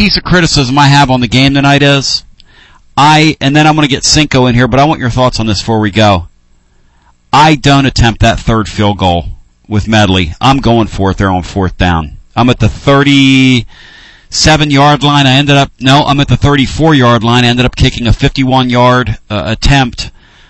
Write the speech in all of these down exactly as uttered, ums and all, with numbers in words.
piece of criticism I have on the game tonight is, I, and then I'm going to get Cinco in here, but I want your thoughts on this before we go. I don't attempt that third field goal with Medley. I'm going for it there on fourth down. I'm at the thirty-seven-yard line. I ended up, no, I'm at the thirty-four-yard line. I ended up kicking a fifty-one-yard uh, attempt.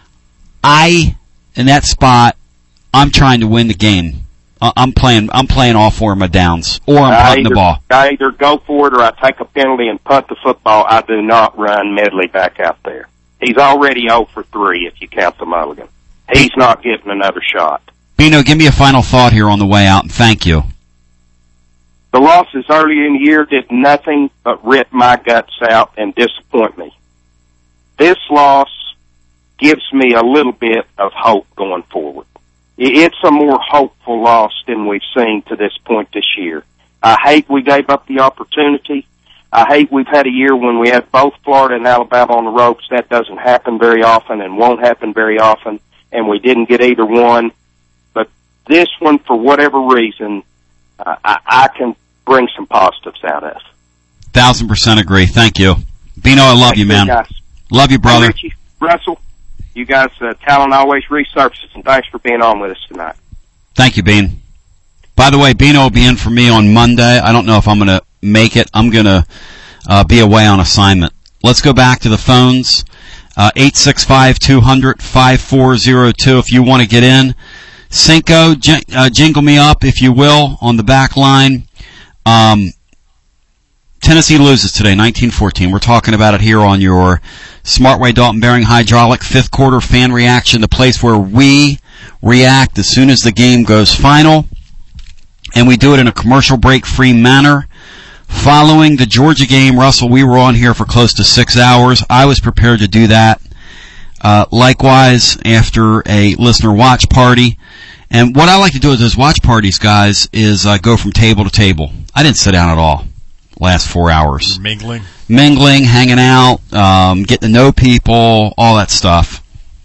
I, in that spot, I'm trying to win the game. I'm playing. I'm playing all four of my downs, or I'm punting the ball. I either go for it or I take a penalty and punt the football. I do not run Medley back out there. He's already oh for three if you count the mulligan. He's not getting another shot. Bino, give me a final thought here on the way out, and thank you. The losses early in the year did nothing but rip my guts out and disappoint me. This loss gives me a little bit of hope going forward. It's a more hopeful loss than we've seen to this point this year. I hate we gave up the opportunity. I hate we've had a year when we had both Florida and Alabama on the ropes. That doesn't happen very often and won't happen very often, and we didn't get either one. But this one, for whatever reason, uh, I, I can bring some positives out of. Thousand percent agree. Thank you. Bino, I love Thank you, man. Guys. Love you, brother. Hey, Richie, Russell. You guys, uh, talent always resurfaces, and thanks for being on with us tonight. Thank you, Bean. By the way, Bino will be in for me on Monday. I don't know if I'm going to make it. I'm going to uh, be away on assignment. Let's go back to the phones. Uh, eight six five, two hundred, five four zero two if you want to get in. Cinco, j- uh, jingle me up, if you will, on the back line. Um, Tennessee loses today, nineteen fourteen. We're talking about it here on your Smartway Dalton Bearing Hydraulic fifth quarter fan reaction, the place where we react as soon as the game goes final, and we do it in a commercial break-free manner. Following the Georgia game, Russell, we were on here for close to six hours. I was prepared to do that. Uh, likewise, after a listener watch party. And what I like to do at those watch parties, guys, is uh, go from table to table. I didn't sit down at all last four hours. You're mingling? Mingling, hanging out, um, getting to know people, all that stuff.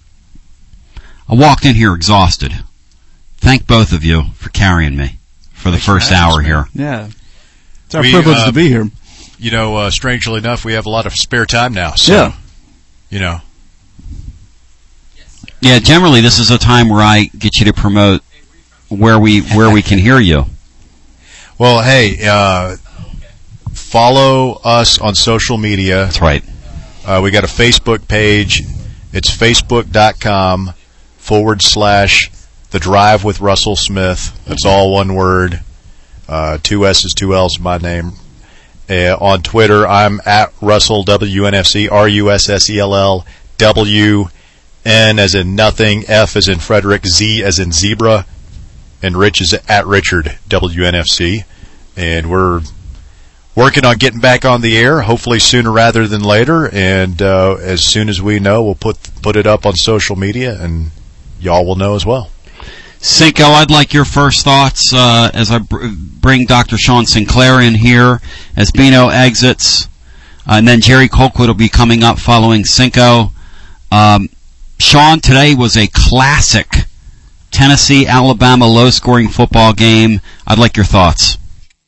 I walked in here exhausted. Thank both of you for carrying me for the Thanks first hour here. Yeah. It's our we, privilege uh, to be here. You know, uh, strangely enough, we have a lot of spare time now. So, yeah. You know. Yeah, generally this is a time where I get you to promote where we where we can hear you. Well, hey, uh, follow us on social media. That's right. Uh, we got a Facebook page. It's facebook.com forward slash The Drive with Russell Smith. That's all one word. Uh, two S's, two L's, my name. Uh, on Twitter, I'm at Russell W N F C, R U S S E L L W N as in nothing, F as in Frederick, Z as in zebra, and Rich is at Richard W N F C. And we're working on getting back on the air, hopefully sooner rather than later. And uh, as soon as we know, we'll put put it up on social media, and y'all will know as well. Cinco, I'd like your first thoughts uh, as I br- bring Doctor Sean Sinclair in here as Bino exits, uh, and then Jerry Colquitt will be coming up following Cinco. Um, Sean, today was a classic Tennessee-Alabama low-scoring football game. I'd like your thoughts.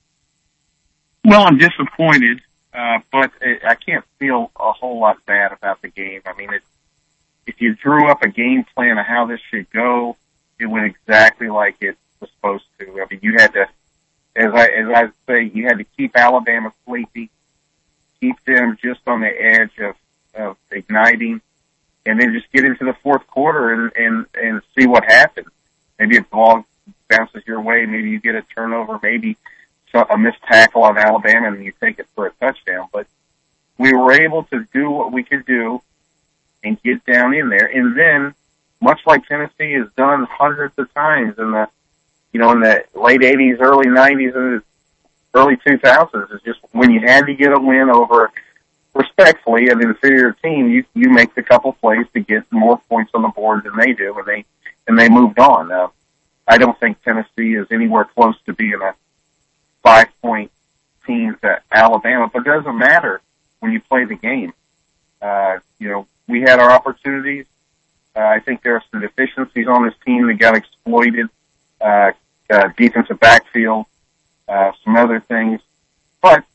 Well, I'm disappointed, uh, but I can't feel a whole lot bad about the game. I mean, it, if you drew up a game plan of how this should go, it went exactly like it was supposed to. I mean, you had to, as I as I say, you had to keep Alabama sleepy, keep them just on the edge of, of igniting, and then just get into the fourth quarter and, and, and see what happens. Maybe a ball bounces your way, maybe you get a turnover, maybe a missed tackle on Alabama and you take it for a touchdown. But we were able to do what we could do and get down in there, and then much like Tennessee has done hundreds of times in the, you know, in the late eighties, early nineties, and the early two thousands, is just when you had to get a win over, respectfully, an inferior team, you you make the couple plays to get more points on the board than they do, and they and they moved on. Now, I don't think Tennessee is anywhere close to being a five-point team to Alabama, but it doesn't matter when you play the game. Uh, you know, we had our opportunities. Uh, I think there are some deficiencies on this team that got exploited, uh, uh, defensive backfield, uh, some other things. But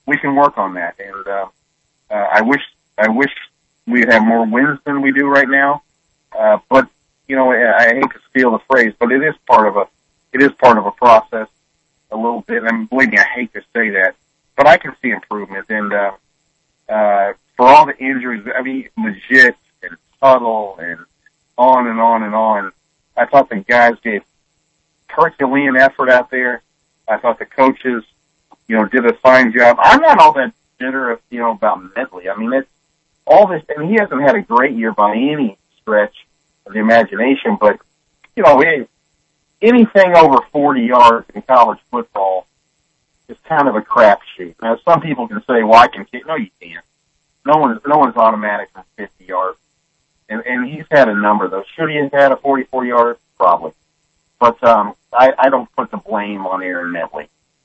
we can work on that. And uh, uh, I wish I wish we'd have more wins than we do right now. Uh, but you know, I hate to steal the phrase, but it is part of a it is part of a process a little bit. And believe me, I hate to say that, but I can see improvement. And uh, uh, for all the injuries, I mean, legit and Tuttle and on and on and on. I thought the guys gave Herculean effort out there. I thought the coaches, you know, did a fine job. I'm not all that bitter, you know, about Medley. I mean, it's all this, and he hasn't had a great year by any stretch of the imagination, but, you know, it, anything over forty yards in college football is kind of a crapshoot. Now, some people can say, well, I can kick. No, you can't. No one's, no one's automatic from fifty yards. And, and he's had a number of those. Should he have had a forty-four yarder? Probably. But um, I, I don't put the blame on Aaron Medley.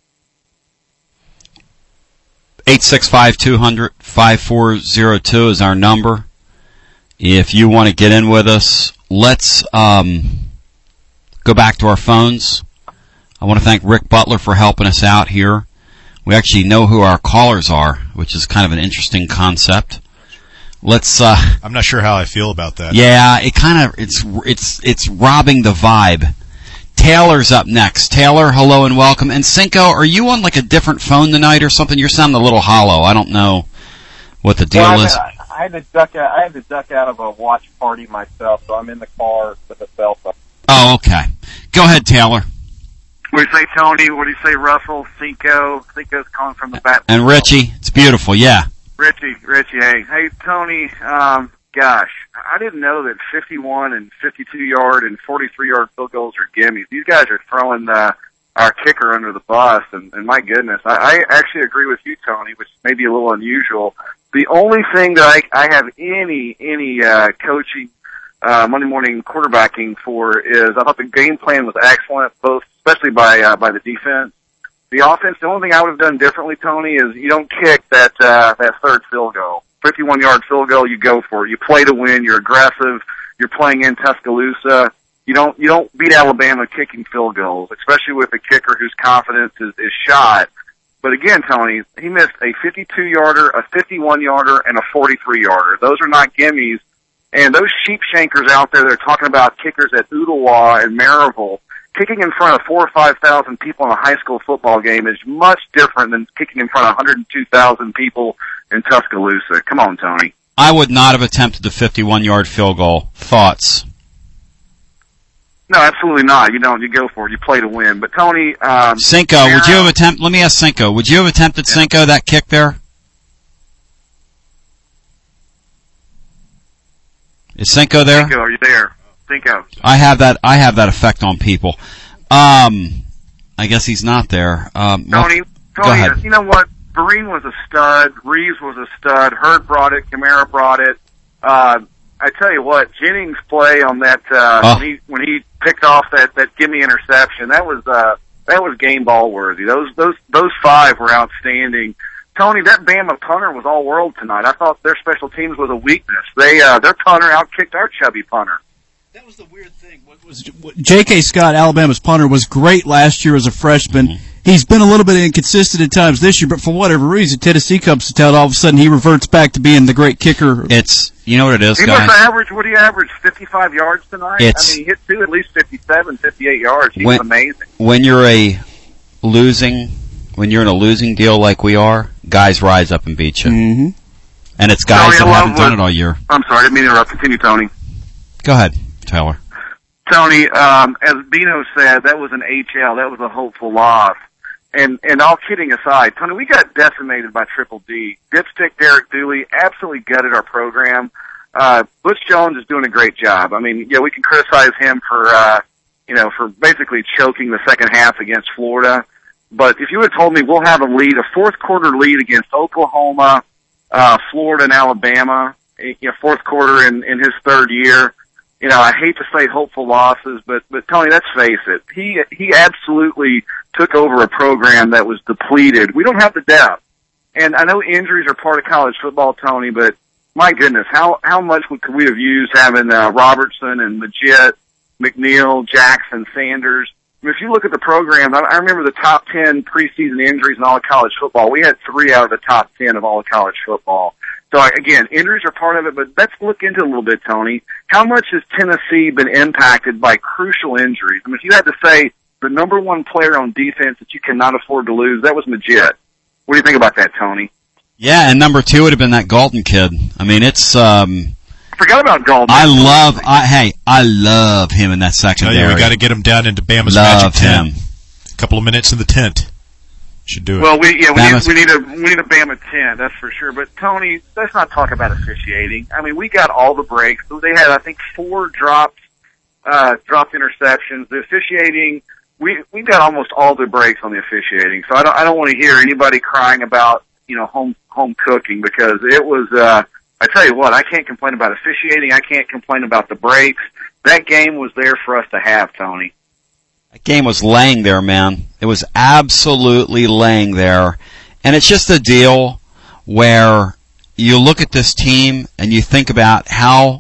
eight six five, two hundred, five four zero two is our number. If you want to get in with us, let's um, go back to our phones. I want to thank Rick Butler for helping us out here. We actually know who our callers are, which is kind of an interesting concept. Let's. Uh, I'm not sure how I feel about that. Yeah, it kind of it's it's it's robbing the vibe. Taylor's up next. Taylor, hello and welcome. And Cinco, are you on like a different phone tonight or something? You're sounding a little hollow. I don't know what the deal well, is. I, I had to duck out. I had to duck out of a watch party myself, so I'm in the car with a cell phone. Oh, okay. Go ahead, Taylor. What do you say, Tony? What do you say, Russell? Cinco? Cinco's calling from the back. And Richie. It's beautiful, yeah. Richie, Richie, hey. Hey, Tony, um, gosh, I didn't know that fifty-one and fifty-two yard and forty-three yard field goals are gimmies. These guys are throwing uh, our kicker under the bus, and, and my goodness, I, I actually agree with you, Tony, which may be a little unusual. The only thing that I, I have any, any uh, coaching uh, Monday morning quarterbacking for is I thought the game plan was excellent, both especially by uh, by the defense. The offense, the only thing I would have done differently, Tony, is you don't kick that uh, that third field goal. fifty-one yard field goal, you go for it. You play to win. You're aggressive. You're playing in Tuscaloosa. You don't you don't beat Alabama kicking field goals, especially with a kicker whose confidence is, is shot. But again, Tony, he missed a fifty-two yarder, a fifty-one yarder, and a forty-three yarder. Those are not gimmies. And those sheep shankers out there, they're talking about kickers at Ooltewah and Maryville. Kicking in front of four or five thousand people in a high school football game is much different than kicking in front of one hundred two thousand people in Tuscaloosa. Come on, Tony. I would not have attempted the fifty-one yard field goal. Thoughts? No, absolutely not. You don't. You go for it. You play to win. But Tony, um, Cinco, Sarah, would you have attempted? Let me ask Cinco. Would you have attempted yeah. Cinco that kick there? Is Cinco there? Cinco, are you there? Cinco. I have that. I have that effect on people. Um, I guess he's not there. Um, Tony, well, Tony, you know what? Vereen was a stud. Reeves was a stud. Hurd brought it. Kamara brought it. Uh, I tell you what, Jennings' play on that uh, oh. when he when he picked off that that gimme interception, that was uh, that was game ball worthy. Those those those five were outstanding. Tony, that Bama punter was all world tonight. I thought their special teams was a weakness. They uh, their punter outkicked our chubby punter. That was the weird thing. What was J K. Scott, Alabama's punter, was great last year as a freshman. Mm-hmm. He's been a little bit inconsistent at times this year, but for whatever reason, Tennessee comes to town. All of a sudden, he reverts back to being the great kicker. It's you know what it is, he guys. He must average. What do you average? Fifty-five yards tonight. It's, I mean, he hit two at least fifty-seven, fifty-eight yards. He's when, amazing. When you're a losing, when you're in a losing deal like we are, guys rise up and beat you, mm-hmm. and it's guys Tony, that haven't what, done it all year. I'm sorry, I didn't mean to interrupt. Continue, Tony. Go ahead, Taylor. Tony, um, as Bino said, that was an H L. That was a hopeful loss. And and all kidding aside, Tony, we got decimated by Triple D. Dipstick Derek Dooley absolutely gutted our program. Uh, Butch Jones is doing a great job. I mean, yeah, we can criticize him for, uh, you know, for basically choking the second half against Florida. But if you would have told me we'll have a lead, a fourth quarter lead against Oklahoma, uh, Florida, and Alabama, you know, fourth quarter in, in his third year, you know, I hate to say hopeful losses, but, but Tony, let's face it. He, he absolutely took over a program that was depleted. We don't have the depth. And I know injuries are part of college football, Tony, but my goodness, how, how much would, could we have used having, uh, Robertson and Legit, McNeil, Jackson, Sanders? I mean, if you look at the programs, I, I remember the top ten preseason injuries in all of college football. We had three out of the top ten of all of college football. So, again, injuries are part of it, but let's look into it a little bit, Tony. How much has Tennessee been impacted by crucial injuries? I mean, if you had to say the number one player on defense that you cannot afford to lose, that was Majid. What do you think about that, Tony? Yeah, and number two would have been that Galton kid. I mean, it's... um I forgot about Galton. I love... I, hey, I love him in that secondary. Tell you, we got to get him down into Bama's love magic tent. him. A couple of minutes in the tent. Should do it. Well, we yeah we need, Bama's- we need a we need a Bama ten, that's for sure. But Tony, let's not talk about officiating. I mean, we got all the breaks. They had, I think, four dropped uh dropped interceptions. The officiating, we we got almost all the breaks on the officiating. So I don't I don't want to hear anybody crying about you know home home cooking, because it was. uh I tell you what, I can't complain about officiating. I can't complain about the breaks. That game was there for us to have, Tony. That game was laying there, man. It was absolutely laying there. And it's just a deal where you look at this team and you think about how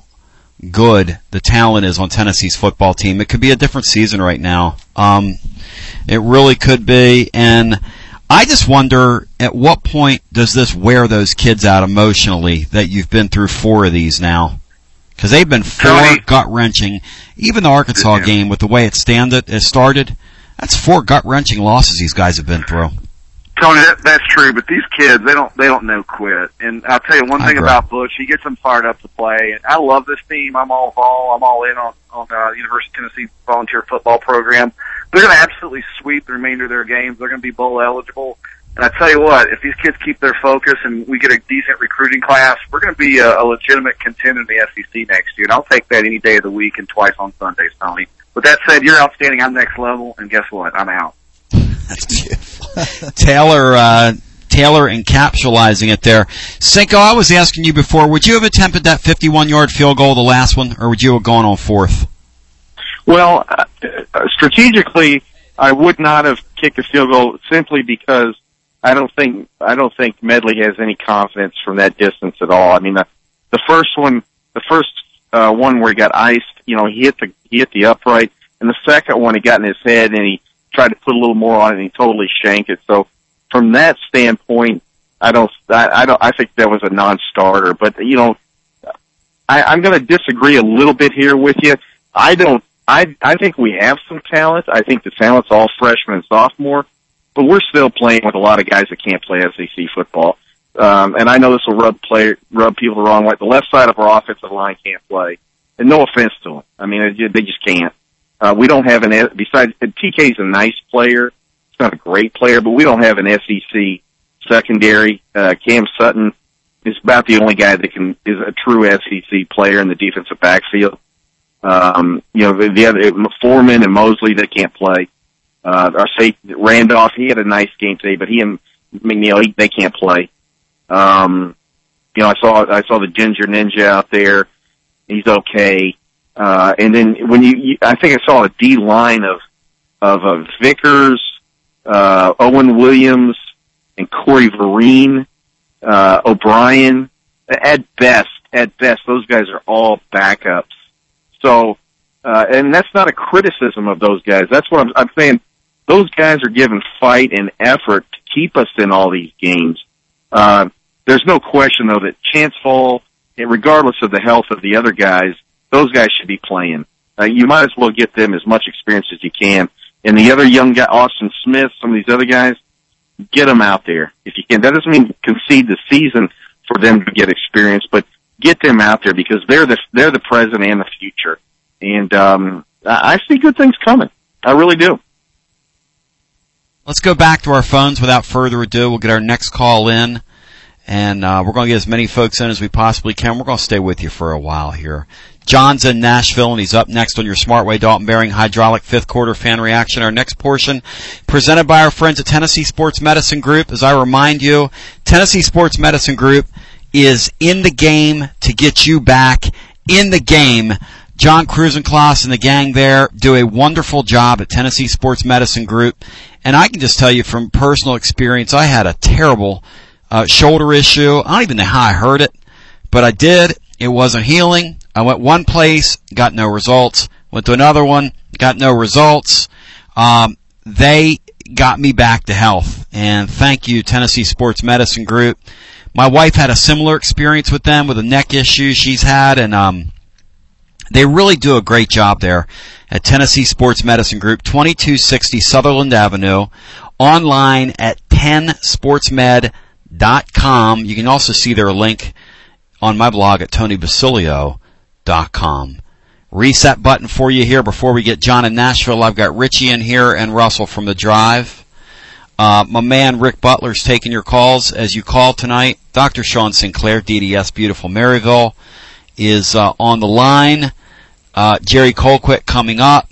good the talent is on Tennessee's football team. It could be a different season right now. Um, it really could be. And I just wonder, at what point does this wear those kids out emotionally that you've been through four of these now? Because they've been four Tony, gut-wrenching. Even the Arkansas yeah. game, with the way it standed, it started, that's four gut-wrenching losses these guys have been through. Tony, that, that's true, but these kids, they don't they don't know quit. And I'll tell you one I thing agree. about Bush, he gets them fired up to play. And I love this team. I'm all vol. I'm all in on on uh, University of Tennessee volunteer football program. They're going to absolutely sweep the remainder of their games. They're going to be bowl eligible. And I tell you what, if these kids keep their focus and we get a decent recruiting class, we're going to be a, a legitimate contender in the S E C next year. And I'll take that any day of the week and twice on Sundays, Tony. With that said, you're outstanding. I'm next level, and guess what? I'm out. Taylor, uh, Taylor encapsulating it there. Cinco, I was asking you before, would you have attempted that fifty-one-yard field goal, the last one, or would you have gone on fourth? Well, uh, strategically, I would not have kicked a field goal simply because I don't think I don't think Medley has any confidence from that distance at all. I mean, the, the first one, the first uh, one where he got iced, you know, he hit the he hit the upright, and the second one he got in his head and he tried to put a little more on it and he totally shanked it. So from that standpoint, I don't I, I don't I think that was a non-starter. But you know, I, I'm going to disagree a little bit here with you. I don't. I I think we have some talent. I think the talent's all freshmen and sophomore. But we're still playing with a lot of guys that can't play S E C football. Um, and I know this will rub play, rub people the wrong way. The left side of our offensive line can't play. And no offense to them. I mean, it, they just can't. Uh, we don't have an, besides, T K's a nice player. He's not a great player, but we don't have an S E C secondary. Uh, Cam Sutton is about the only guy that can, is a true S E C player in the defensive backfield. Um, you know, the, the other, Foreman and Mosley, they can't play. Uh, our safety, Randolph, he had a nice game today, but he and McNeil, he, they can't play. Um, you know, I saw, I saw the Ginger Ninja out there. He's okay. Uh, and then when you, you, I think I saw a D line of, of, uh, Vickers, uh, Owen Williams and Corey Vereen, uh, O'Brien. At best, at best, those guys are all backups. So, uh, and that's not a criticism of those guys. That's what I'm, I'm saying. Those guys are given fight and effort to keep us in all these games. Uh, there's no question, though, that Chance Hall, regardless of the health of the other guys, those guys should be playing. Uh, you might as well get them as much experience as you can. And the other young guy, Austin Smith, some of these other guys, get them out there if you can. That doesn't mean concede the season for them to get experience, but get them out there because they're the they're the present and the future. And um, I see good things coming. I really do. Let's go back to our phones without further ado. We'll get our next call in, and uh, we're going to get as many folks in as we possibly can. We're going to stay with you for a while here. John's in Nashville, and he's up next on your Smartway Dalton Bearing Hydraulic fifth quarter fan reaction. Our next portion presented by our friends at Tennessee Sports Medicine Group. As I remind you, Tennessee Sports Medicine Group is in the game to get you back in the game. John Krusenkloss and the gang there do a wonderful job at Tennessee Sports Medicine Group. And I can just tell you from personal experience, I had a terrible uh, shoulder issue. I don't even know how I heard it, but I did. It wasn't healing. I went one place, got no results. Went to another one, got no results. Um, they got me back to health, and thank you, Tennessee Sports Medicine Group. My wife had a similar experience with them with a neck issue she's had, and um, they really do a great job there at Tennessee Sports Medicine Group, twenty-two sixty Sutherland Avenue, online at ten sports med dot com. You can also see their link on my blog at tony basilio dot com. Reset button for you here before we get John in Nashville. I've got Richie in here and Russell from the Drive. Uh, my man Rick Butler's taking your calls as you call tonight. Doctor Sean Sinclair, D D S Beautiful Maryville, is uh, on the line. Uh, Jerry Colquitt coming up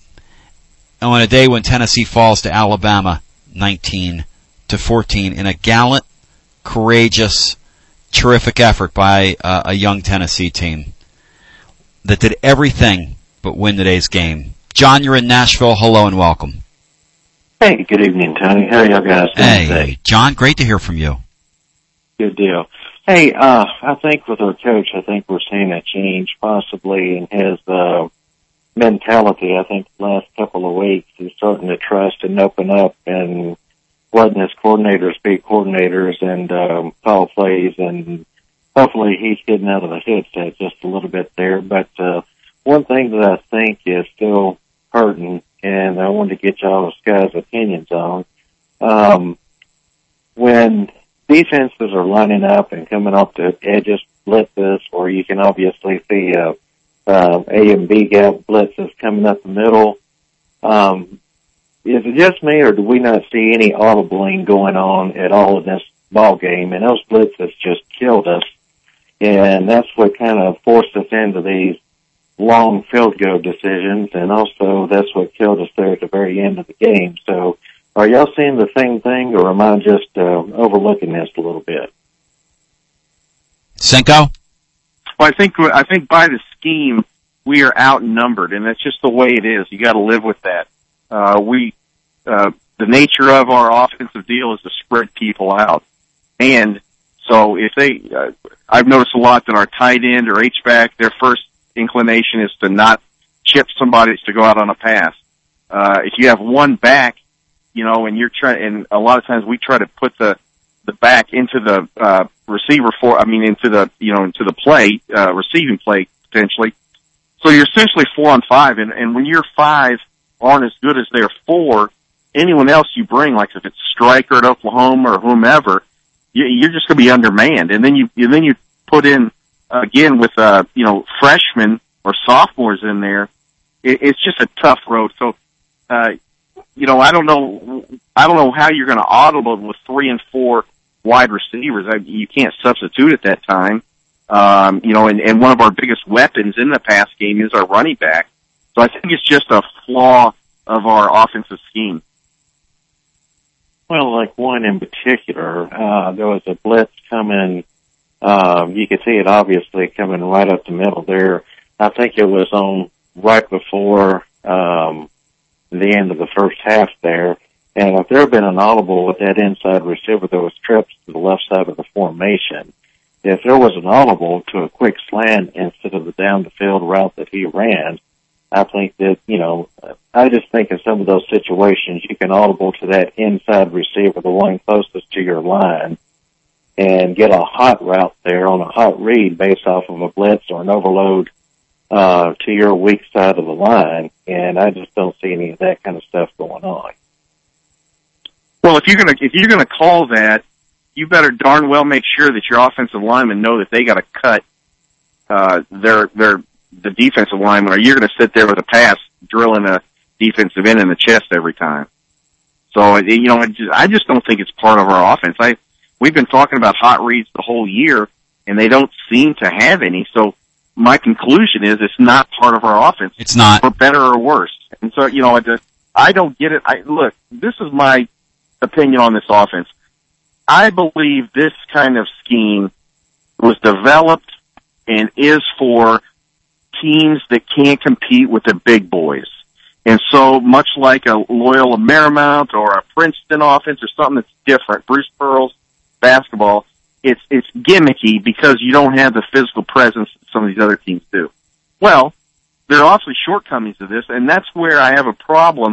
on a day when Tennessee falls to Alabama nineteen to fourteen in a gallant, courageous, terrific effort by uh, a young Tennessee team that did everything but win today's game. John, you're in Nashville. Hello and welcome. Hey, good evening, Tony. How are y'all guys doing hey, today? John, great to hear from you. Good deal. Hey, uh, I think with our coach, I think we're seeing a change possibly in his uh, mentality. I think the last couple of weeks he's starting to trust and open up and letting his coordinators be coordinators and um, call plays, and hopefully he's getting out of the headset just a little bit there. But uh, one thing that I think is still hurting, and I wanted to get y'all's guys' opinions on, um, when defenses are lining up and coming off the edges blitzes, or you can obviously see uh, uh, A and B gap blitzes coming up the middle. Um, is it just me, or do we not see any audibling going on at all in this ball game? And those blitzes just killed us, and that's what kind of forced us into these long field goal decisions, and also that's what killed us there at the very end of the game. So are y'all seeing the same thing, or am I just uh, overlooking this a little bit? Cinco? Well, I think I think by the scheme we are outnumbered, and that's just the way it is. You got to live with that. Uh, we uh, the nature of our offensive deal is to spread people out, and so if they, uh, I've noticed a lot that our tight end or H back, their first inclination is to not chip somebody to go out on a pass. Uh, if you have one back, you know, and you're trying, and a lot of times we try to put the, the back into the, uh, receiver for, I mean, into the, you know, into the play, uh, receiving play potentially. So you're essentially four on five, and, and when your five aren't as good as their four, anyone else you bring, like if it's Stryker at Oklahoma or whomever, you, you're just going to be undermanned. And then you, and then you put in, again, with, uh, you know, freshmen or sophomores in there, it, it's just a tough road. So, uh, you know, I don't know, I don't know how you're going to audible with three and four wide receivers. I, you can't substitute at that time. Um, you know, and, and one of our biggest weapons in the pass game is our running back. So I think it's just a flaw of our offensive scheme. Well, like one in particular, uh, there was a blitz coming. Um, you could see it obviously coming right up the middle there. I think it was on right before um, the end of the first half there. And if there had been an audible with that inside receiver that was tripped to the left side of the formation, if there was an audible to a quick slant instead of the down the field route that he ran, I think that, you know, I just think in some of those situations you can audible to that inside receiver, the one closest to your line, and get a hot route there on a hot read based off of a blitz or an overload uh, to your weak side of the line. And I just don't see any of that kind of stuff going on. Well, if you're gonna if you're gonna call that, you better darn well make sure that your offensive linemen know that they got to cut uh, their their the defensive lineman, or you're going to sit there with a pass drilling a defensive end in the chest every time. So you know, I just, I just don't think it's part of our offense. I we've been talking about hot reads the whole year, and they don't seem to have any. So my conclusion is it's not part of our offense. It's not, for better or worse. And so you know, I just I don't get it. I look, this is my opinion on this offense. I believe this kind of scheme was developed and is for teams that can't compete with the big boys. And so much like a Loyola Marymount or a Princeton offense or something that's different, Bruce Pearl's basketball, it's it's gimmicky because you don't have the physical presence that some of these other teams do. Well, there are obviously shortcomings to this, and that's where I have a problem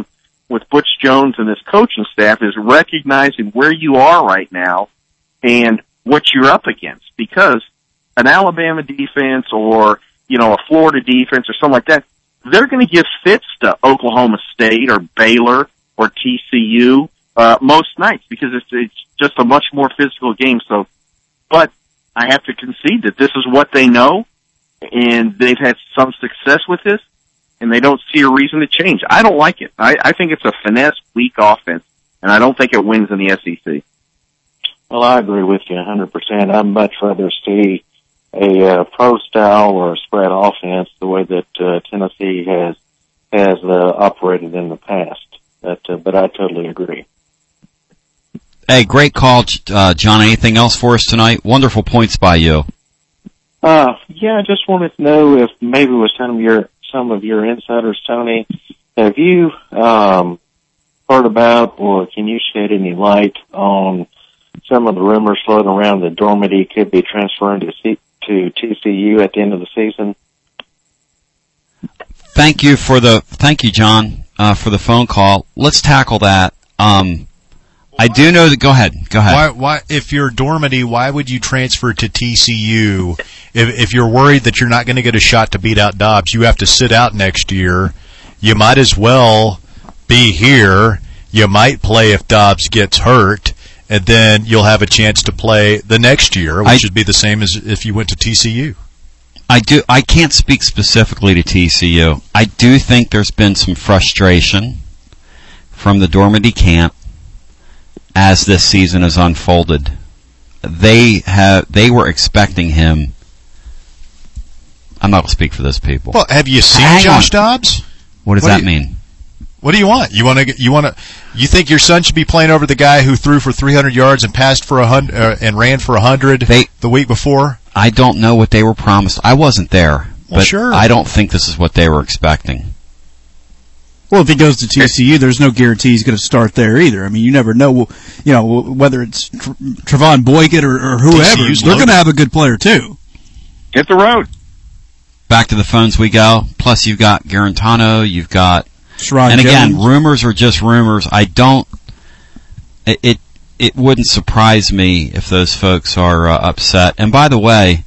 with Butch Jones and his coaching staff is recognizing where you are right now and what you're up against. Because an Alabama defense or, you know, a Florida defense or something like that, they're going to give fits to Oklahoma State or Baylor or T C U uh, most nights because it's, it's just a much more physical game. So, but I have to concede that this is what they know, and they've had some success with this, and they don't see a reason to change. I don't like it. I, I think it's a finesse, weak offense, and I don't think it wins in the S E C. Well, I agree with you one hundred percent. I'd much rather see a uh, pro style or a spread offense the way that uh, Tennessee has has uh, operated in the past. But, uh, but I totally agree. Hey, great call, uh, John. Anything else for us tonight? Wonderful points by you. Uh, yeah, I just wanted to know if maybe with some of your some of your insiders, Tony, have you um, heard about or can you shed any light on some of the rumors floating around that Dormady could be transferring to C- to T C U at the end of the season? Thank you for the thank you, John, uh, for the phone call. Let's tackle that. Um, I do know that. Go ahead. Go ahead. Why, why, if you're Dormady, why would you transfer to T C U? If, if you're worried that you're not going to get a shot to beat out Dobbs, you have to sit out next year. You might as well be here. You might play if Dobbs gets hurt, and then you'll have a chance to play the next year, which I, would be the same as if you went to T C U. I do. I can't speak specifically to T C U. I do think there's been some frustration from the Dormady camp as this season has unfolded. They have. They were expecting him. I'm not going to speak for those people. Well, have you seen Hang Josh on. Dobbs? What does what that do you, mean? What do you want? You want to? You want to? You think your son should be playing over the guy who threw for three hundred yards and passed for a hundred uh, and ran for a hundred the week before? I don't know what they were promised. I wasn't there, well, but sure. I don't think this is what they were expecting. Well, if he goes to T C U, there's no guarantee he's going to start there either. I mean, you never know, you know, whether it's Tr- Trevon Boykin or, or whoever. They're going to have a good player too. Hit the road. Back to the phones we go. Plus, you've got Garantano, you've got, Sherrod and again, Jones. rumors are just rumors. I don't. It it, it wouldn't surprise me if those folks are uh, upset. And by the way,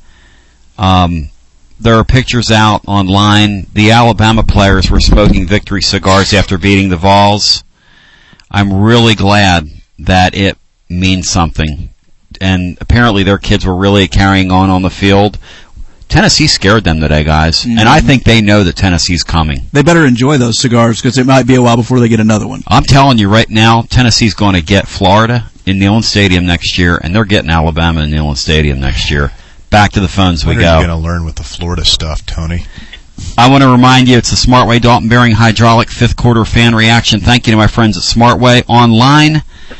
um. there are pictures out online. The Alabama players were smoking victory cigars after beating the Vols. I'm really glad that it means something. And apparently their kids were really carrying on on the field. Tennessee scared them today, guys. Mm-hmm. And I think they know that Tennessee's coming. They better enjoy those cigars because it might be a while before they get another one. I'm telling you right now, Tennessee's going to get Florida in Neyland Stadium next year, and they're getting Alabama in Neyland Stadium next year. Back to the phones we when go. Are you going to learn with the Florida stuff, Tony? I want to remind you, it's the Smartway Dalton Bearing Hydraulic fifth quarter fan reaction. Thank you to my friends at Smartway. Online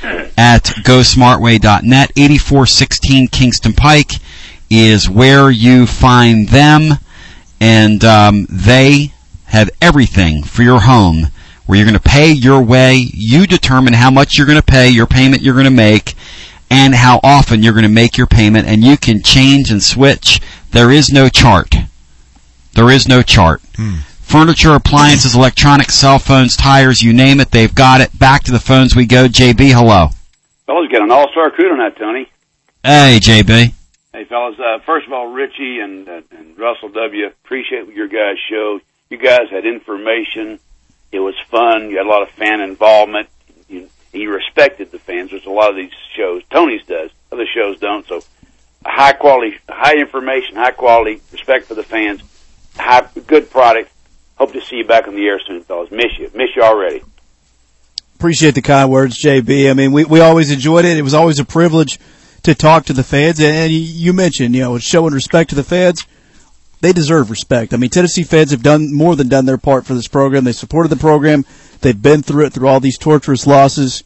at go smartway dot net. eighty-four sixteen Kingston Pike is where you find them, and um, they have everything for your home where you're going to pay your way. You determine how much you're going to pay, your payment you're going to make, and how often you're going to make your payment, and you can change and switch. There is no chart. There is no chart. Hmm. Furniture, appliances, electronics, cell phones, tires, you name it, they've got it. Back to the phones we go. J B, hello. Fellas, got an all-star crew tonight, Tony. Hey, J B. Hey, fellas. Uh, first of all, Richie and, uh, and Russell W., appreciate what your guys showed. You guys had information. It was fun. You had a lot of fan involvement. You, you respected the fans, which a lot of these shows, Tony's does, other shows don't. So, high quality, high information, high quality, respect for the fans, high, good product. Hope to see you back on the air soon, fellas. Miss you. Miss you already. Appreciate the kind words, J B. I mean, we, we always enjoyed it. It was always a privilege to talk to the fans. And you mentioned, you know, showing respect to the fans. They deserve respect. I mean, Tennessee fans have done more than done their part for this program. They supported the program. They've been through it, through all these torturous losses.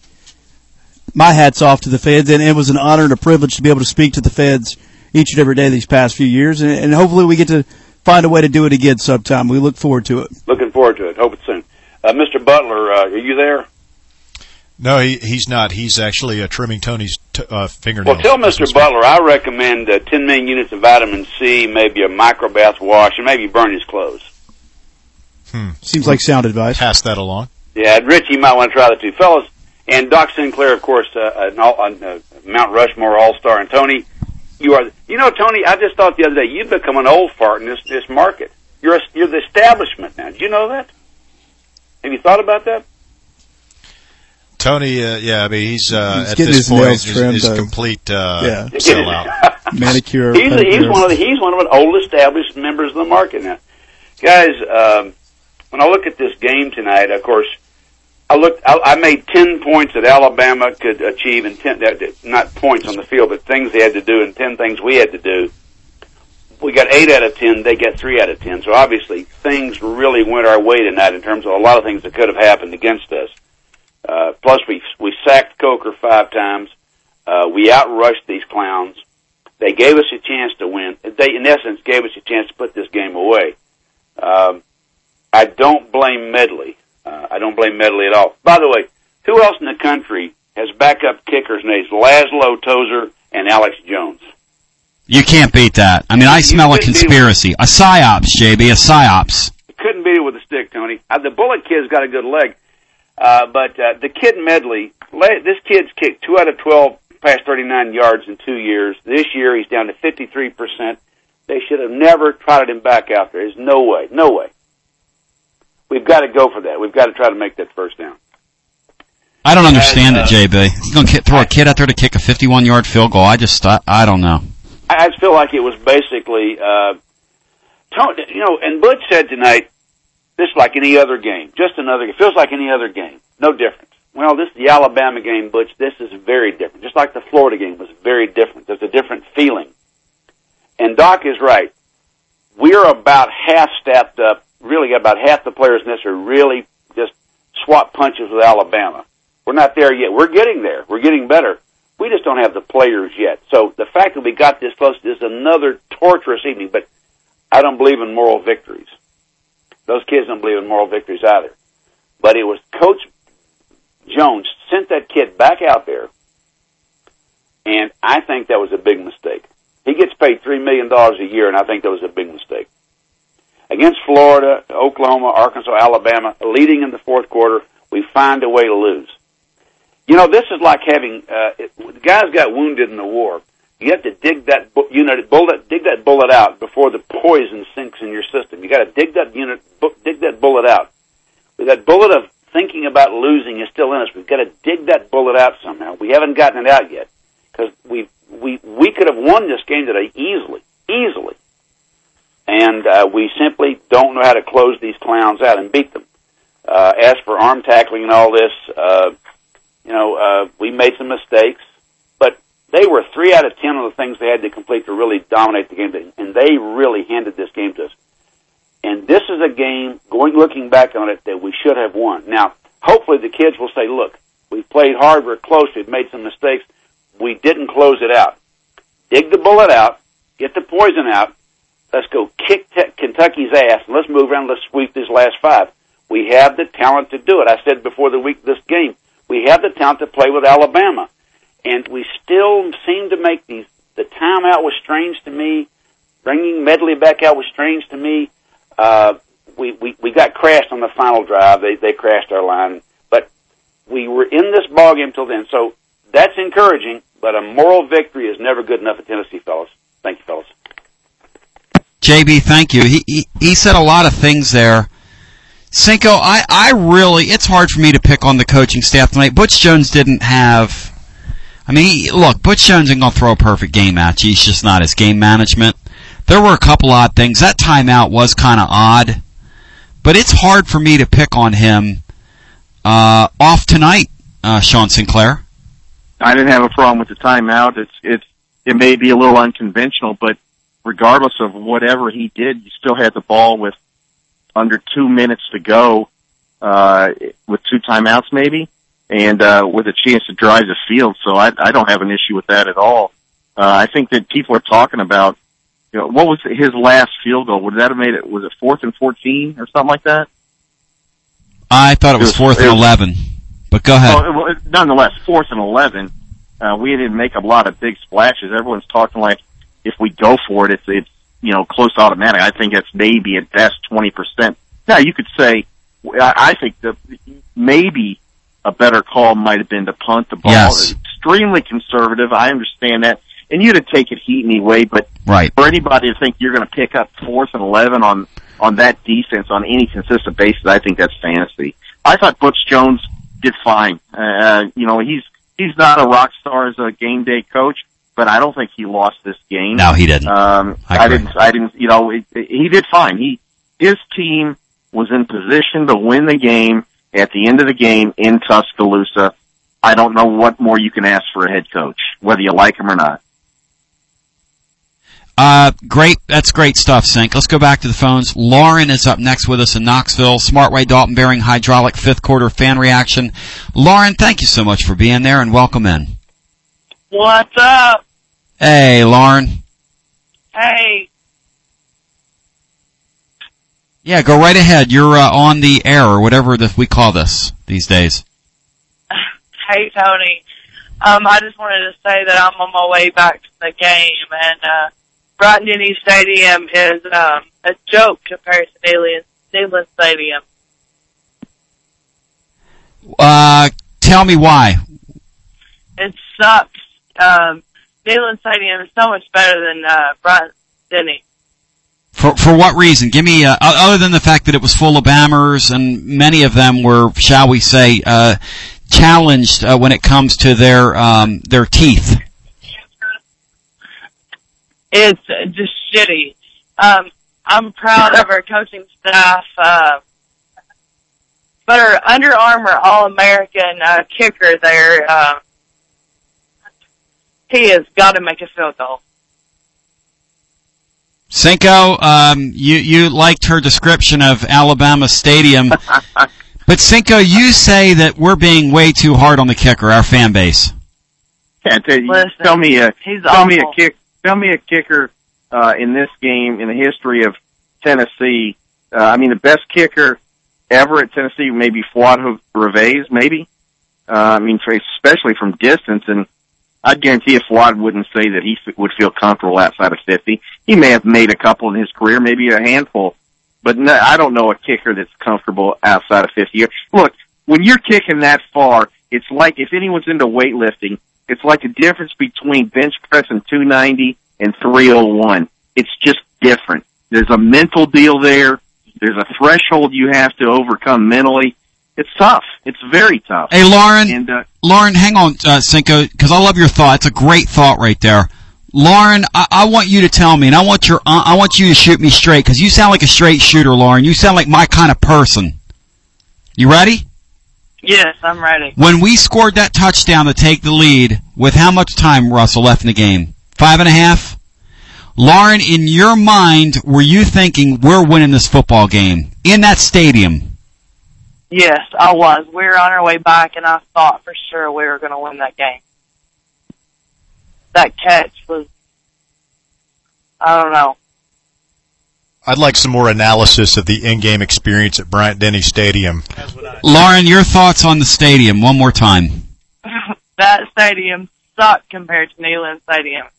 My hat's off to the fans, and it was an honor and a privilege to be able to speak to the fans each and every day these past few years. And, and hopefully we get to find a way to do it again sometime. We look forward to it. Looking forward to it. Hope it's soon. Uh, Mister Butler, uh, are you there? No, he, he's not. He's actually uh, trimming Tony's t- uh, fingernails. Well, tell Mister Butler I recommend uh, ten million units of vitamin C, maybe a microbath wash, and maybe burn his clothes. Hmm. Seems like sound advice. Pass that along. Yeah, Rich, you might want to try the two fellas. And Doc Sinclair, of course, uh, an all, uh, Mount Rushmore All-Star. And Tony, you are, you know, Tony, I just thought the other day, you've become an old fart in this, this market. You're a, you're the establishment now. Did you know that? Have you thought about that? Tony, uh, yeah, I mean, he's, uh, he's at getting this his point, nails is, trimmed, is uh, complete, uh, yeah. sellout. Manicure. He's, he's one of the, he's one of an old established members of the market now. Guys, um, when I look at this game tonight, of course, I looked, I, I made ten points that Alabama could achieve and ten, not points on the field, but things they had to do and ten things we had to do. We got eight out of ten, they got three out of ten. So obviously things really went our way tonight in terms of a lot of things that could have happened against us. Uh, plus we, we sacked Coker five times. Uh, we outrushed these clowns. They gave us a chance to win. They, in essence, gave us a chance to put this game away. Um, I don't blame Medley. Uh, I don't blame Medley at all. By the way, who else in the country has backup kickers named Laszlo Tozer and Alex Jones? You can't beat that. I mean, I smell a conspiracy. A psyops, J B, a psyops. You couldn't beat it with a stick, Tony. Uh, the Bullet Kid's got a good leg. Uh, but uh, the kid Medley, this kid's kicked two out of twelve past thirty-nine yards in two years. This year he's down to fifty-three percent. They should have never trotted him back out there. There's no way, no way. We've got to go for that. We've got to try to make that first down. I don't understand As, it, uh, J B. You're going to throw a kid out there to kick a fifty-one-yard field goal. I just, I, I don't know. I just feel like it was basically, uh, Tony, you know, and Butch said tonight, this is like any other game. Just another, it feels like any other game. No difference. Well, this is the Alabama game, Butch. This is very different. Just like the Florida game was very different. There's a different feeling. And Doc is right. We're about half staffed up. Really, about half the players in this are really just swap punches with Alabama. We're not there yet. We're getting there. We're getting better. We just don't have the players yet. So the fact that we got this close is another torturous evening, but I don't believe in moral victories. Those kids don't believe in moral victories either. But it was Coach Jones sent that kid back out there, and I think that was a big mistake. He gets paid three million dollars a year, and I think that was a big mistake. Against Florida, Oklahoma, Arkansas, Alabama, leading in the fourth quarter, we find a way to lose. You know, this is like having, uh, it, the guys got wounded in the war. You have to dig that, bu- you know, bullet, dig that bullet out before the poison sinks in your system. You got to dig that unit, bu- dig that bullet out. That bullet of thinking about losing is still in us. We've got to dig that bullet out somehow. We haven't gotten it out yet because we we we could have won this game today easily, easily, and uh, we simply don't know how to close these clowns out and beat them. Uh, as for arm tackling and all this, uh, you know, uh, we made some mistakes, but they were three out of ten of the things they had to complete to really dominate the game, and they really handed this game to us. And this is a game, going looking back on it, that we should have won. Now, hopefully the kids will say, look, we played hard, we're close, we've made some mistakes, we didn't close it out. Dig the bullet out, get the poison out, let's go kick te- Kentucky's ass, and let's move around, let's sweep these last five. We have the talent to do it. I said before the week this game, we have the talent to play with Alabama. And we still seem to make these, the timeout was strange to me, bringing Medley back out was strange to me. Uh, we, we, we got crashed on the final drive. They, they crashed our line. But we were in this ballgame till then. So that's encouraging, but a moral victory is never good enough at Tennessee, fellas. Thank you, fellas. J B, thank you. He, he, he said a lot of things there. Cinco, I, I really, it's hard for me to pick on the coaching staff tonight. Butch Jones didn't have, I mean, he, look, Butch Jones isn't going to throw a perfect game at you. He's just not his game management. There were a couple odd things. That timeout was kind of odd, but it's hard for me to pick on him uh, off tonight, uh, Sean Sinclair. I didn't have a problem with the timeout. It's it's it may be a little unconventional, but regardless of whatever he did, you still had the ball with under two minutes to go, uh, with two timeouts maybe, and uh, with a chance to drive the field. So I, I don't have an issue with that at all. Uh, I think that people are talking about, you know, what was his last field goal? Would that have made it? Was it fourth and fourteen or something like that? I thought it was, it was fourth and eleven, but go ahead. Well, well, nonetheless, fourth and eleven. Uh, we didn't make a lot of big splashes. Everyone's talking like if we go for it, it's it's you know close to automatic. I think it's maybe at best twenty percent. Now you could say, I I think that maybe a better call might have been to punt the ball. Yes. Extremely conservative. I understand that. And you'd have taken heat anyway, but right. for anybody to think you're going to pick up fourth and eleven on, on that defense on any consistent basis, I think that's fantasy. I thought Butch Jones did fine. Uh, you know, he's, he's not a rock star as a game day coach, but I don't think he lost this game. No, he didn't. Um, I, I didn't, I didn't, you know, it, it, he did fine. He, his team was in position to win the game at the end of the game in Tuscaloosa. I don't know what more you can ask for a head coach, whether you like him or not. Uh, great. That's great stuff, Sink. Let's go back to the phones. Lauren is up next with us in Knoxville. Smartway Dalton Bearing Hydraulic fifth quarter fan reaction. Lauren, thank you so much for being there and welcome in. What's up? Hey, Lauren. Hey. Yeah, go right ahead. You're uh, on the air or whatever the, we call this these days. Hey, Tony. Um, I just wanted to say that I'm on my way back to the game, and uh, Bryant-Denny Stadium is um, a joke compared to Neyland, Neyland Stadium. Uh, tell me why. It sucks. Um, Neyland Stadium is so much better than uh, Bryant-Denny. For for what reason? Give me, uh, other than the fact that it was full of Bammers and many of them were, shall we say, uh, challenged uh, when it comes to their um, their teeth. It's just shitty. Um, I'm proud of our coaching staff, uh, but our Under Armour All-American uh, kicker there, uh, he has got to make a field goal. Cinco, um, you you liked her description of Alabama Stadium, but Cinco, you say that we're being way too hard on the kicker, our fan base. Yeah, tell, you, Listen, tell me a he's tell me a awful. kick. Tell me a kicker uh, in this game in the history of Tennessee. Uh, I mean, the best kicker ever at Tennessee, maybe Fuad Reveiz, maybe. Uh, I mean, for, especially from distance, and I guarantee if Fuad wouldn't say that he f- would feel comfortable outside of fifty. He may have made a couple in his career, maybe a handful, but no, I don't know a kicker that's comfortable outside of fifty. Look, when you're kicking that far, it's like, if anyone's into weightlifting, it's like the difference between bench pressing two ninety and three oh one. It's just different. There's a mental deal there. There's a threshold you have to overcome mentally. It's tough. It's very tough. Hey, Lauren, And, uh, Lauren, hang on, uh, Cinco, because I love your thought. It's a great thought right there. Lauren, I, I want you to tell me, and I want your, uh, I want you to shoot me straight, because you sound like a straight shooter, Lauren. You sound like my kind of person. You ready? Yes, I'm ready. When we scored that touchdown to take the lead, with how much time, Russell, left in the game? Five and a half? Lauren, in your mind, were you thinking we're winning this football game in that stadium? Yes, I was. We were on our way back, and I thought for sure we were going to win that game. That catch was, I don't know. I'd like some more analysis of the in-game experience at Bryant-Denny Stadium. Lauren, your thoughts on the stadium one more time. That stadium sucked compared to Neyland Stadium.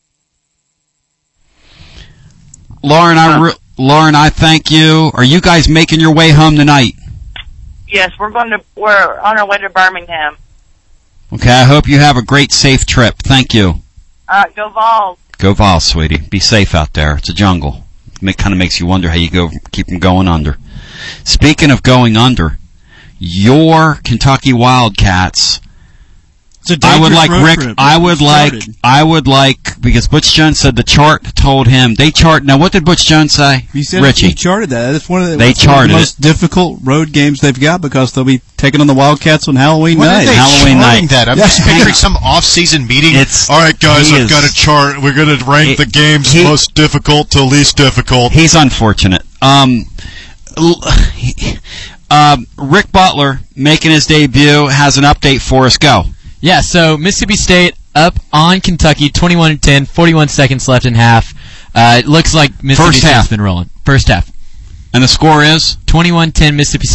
Lauren, I re- Lauren, I thank you. Are you guys making your way home tonight? Yes, we're going to, we're on our way to Birmingham. Okay, I hope you have a great, safe trip. Thank you. All right, go Vols. Go Vols, sweetie. Be safe out there. It's a jungle. It kind of makes you wonder how you go keep them going under. Speaking of going under, your Kentucky Wildcats. It's a I would dangerous like road Rick. trip. I would like. Started. I would like because Butch Jones said the chart told him they chart. Now, what did Butch Jones say? He said Richie. he charted that. It's one of the, They it's one of charted the it. most difficult road games they've got because they'll be taking on the Wildcats on Halloween When night. are they Halloween charting night. that? I'm Yeah. just picturing some off-season meeting. It's- All right, guys, he I've is- got a chart. We're going to rank He- the games he- most difficult to least difficult. He's unfortunate. Um, l- um, Rick Butler making his debut has an update for us. Go. Yeah, so Mississippi State up on Kentucky, twenty-one to ten, forty-one seconds left in half. Uh, it looks like Mississippi First State's half. been rolling. First half. And the score is twenty-one ten Mississippi State.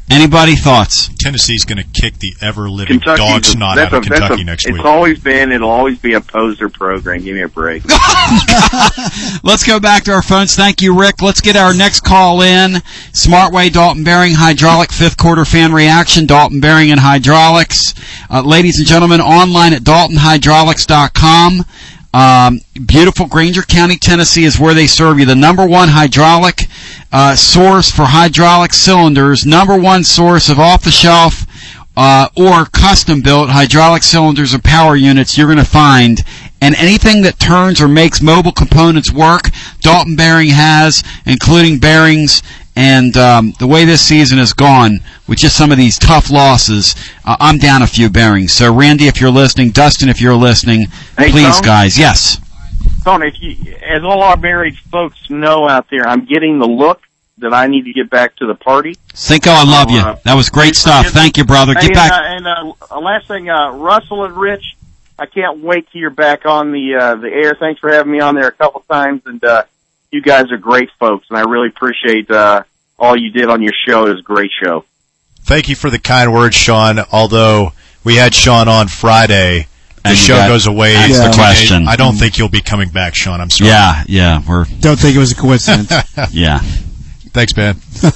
Anybody thoughts? Tennessee's going to kick the ever-living Kentucky's dog a- snot that's out of a- that's Kentucky a- next it's week. always been, it'll always be a poser program. Give me a break. Let's go back to our phones. Thank you, Rick. Let's get our next call in. Smartway, Dalton Bearing, Hydraulic, fifth quarter fan reaction, Dalton Bearing and Hydraulics. Uh, ladies and gentlemen, online at dalton hydraulics dot com. Um, beautiful Granger County, Tennessee is where they serve you. The number one hydraulic uh, source for hydraulic cylinders, number one source of off-the-shelf uh, or custom-built hydraulic cylinders or power units you're going to find. And anything that turns or makes mobile components work, Dalton Bearing has, including bearings. And um, the way this season has gone, with just some of these tough losses, uh, I'm down a few bearings. So, Randy, if you're listening, Dustin, if you're listening, Hey, please, Tom? guys, yes. Tony, if you, as all our married folks know out there, I'm getting the look that I need to get back to the party. Cinco, I love you. Uh, That was great stuff. Thank you, brother. Hey, Get back. And, uh, and uh, last thing, uh, Russell and Rich, I can't wait till you're back on the uh, the air. Thanks for having me on there a couple times, and uh, you guys are great folks, and I really appreciate uh, all you did on your show. It was a great show. Thank you for the kind words, Sean. Although we had Sean on Friday, the And you show got goes away. asked for the two question. days. I don't think you'll be coming back, Sean. I'm sorry. Yeah, yeah, we're Don't think it was a coincidence. yeah. Thanks, man.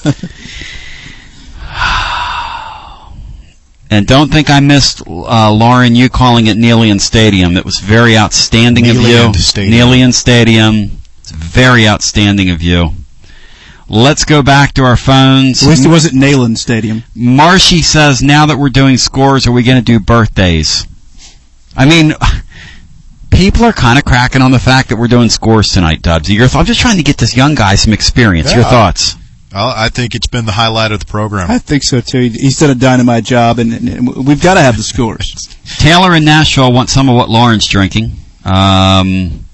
And don't think I missed, uh, Lauren, you calling it Neyland Stadium. It was very outstanding of you. Neyland Stadium. Neyland Stadium. It's very outstanding of you. Let's go back to our phones. At least it wasn't Neyland Stadium. Marshy says, now that we're doing scores, are we going to do birthdays? I mean, people are kind of cracking on the fact that we're doing scores tonight, Dubs. Your th- I'm just trying to get this young guy some experience. Yeah. Your thoughts? Well, I think it's been the highlight of the program. I think so, too. He's done a dynamite job, and, and we've got to have the scores. Taylor in Nashville wants some of what Lauren's drinking. Um,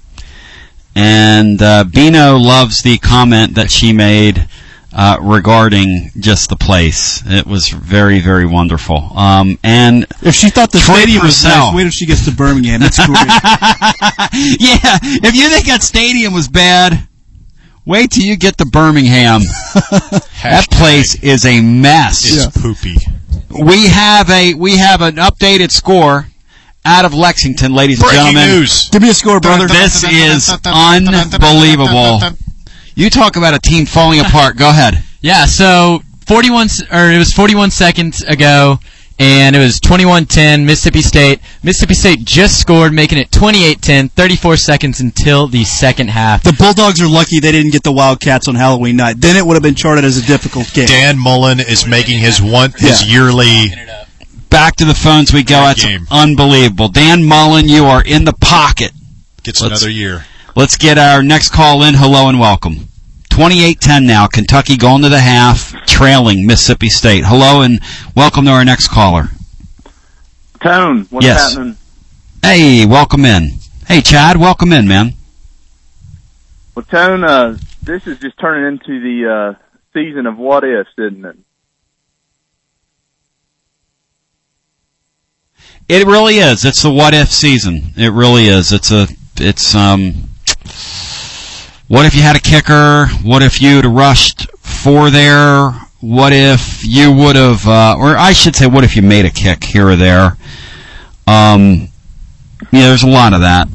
and uh, Bino loves the comment that she made uh, regarding just the place. It was very, very wonderful. Um, and If she thought the Troy stadium was Purcell. nice, wait till she gets to Birmingham. That's great. Yeah, if you think that stadium was bad, wait till you get to Birmingham. That place is a mess. It's poopy. We have a we have an updated score out of Lexington, ladies and Breaking gentlemen. news. Give me a score, brother. This is unbelievable. You talk about a team falling apart. Go ahead. Yeah, so forty-one, s- or it was forty-one seconds ago, and it was twenty-one ten Mississippi State. Mississippi State just scored, making it twenty-eight ten, thirty-four seconds until the second half. The Bulldogs are lucky they didn't get the Wildcats on Halloween night. Then it would have been charted as a difficult game. Dan Mullen is making his one his Yeah. yearly. Back to the phones we go. Great That's game. unbelievable. Dan Mullen, you are in the pocket. Gets Let's- another year. Let's get our next call in. Hello and welcome. twenty-eight ten now. Kentucky going to the half, trailing Mississippi State. Hello and welcome to our next caller. Tone, what's Yes. happening? Hey, welcome in. Hey, Chad, welcome in, man. Well, Tone, uh, this is just turning into the uh, season of what ifs, isn't it? It really is. It's the what if season. It really is. It's a. It's um. What if you had a kicker? What if you'd rushed four there? What if you would have, uh, or I should say, what if you made a kick here or there? Um, yeah, there's a lot of that.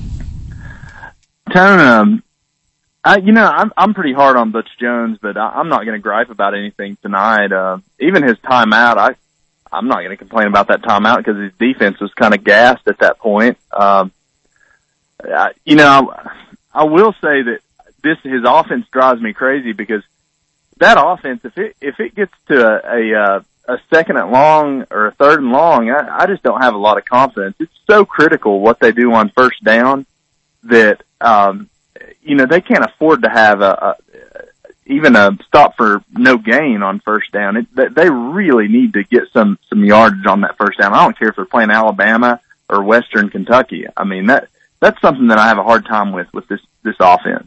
Tone, um, I, you know, I'm I'm pretty hard on Butch Jones, but I, I'm not going to gripe about anything tonight. Uh, even his timeout, I I'm not going to complain about that timeout because his defense was kind of gassed at that point. Um, I, you know, I, I will say that this his offense drives me crazy because that offense, if it if it gets to a a, a second and long or a third and long, I, I just don't have a lot of confidence. It's so critical what they do on first down that um, you know they can't afford to have a, a even a stop for no gain on first down. It, they, they really need to get some some yardage on that first down. I don't care if they're playing Alabama or Western Kentucky. I mean that that's something that I have a hard time with with this this offense.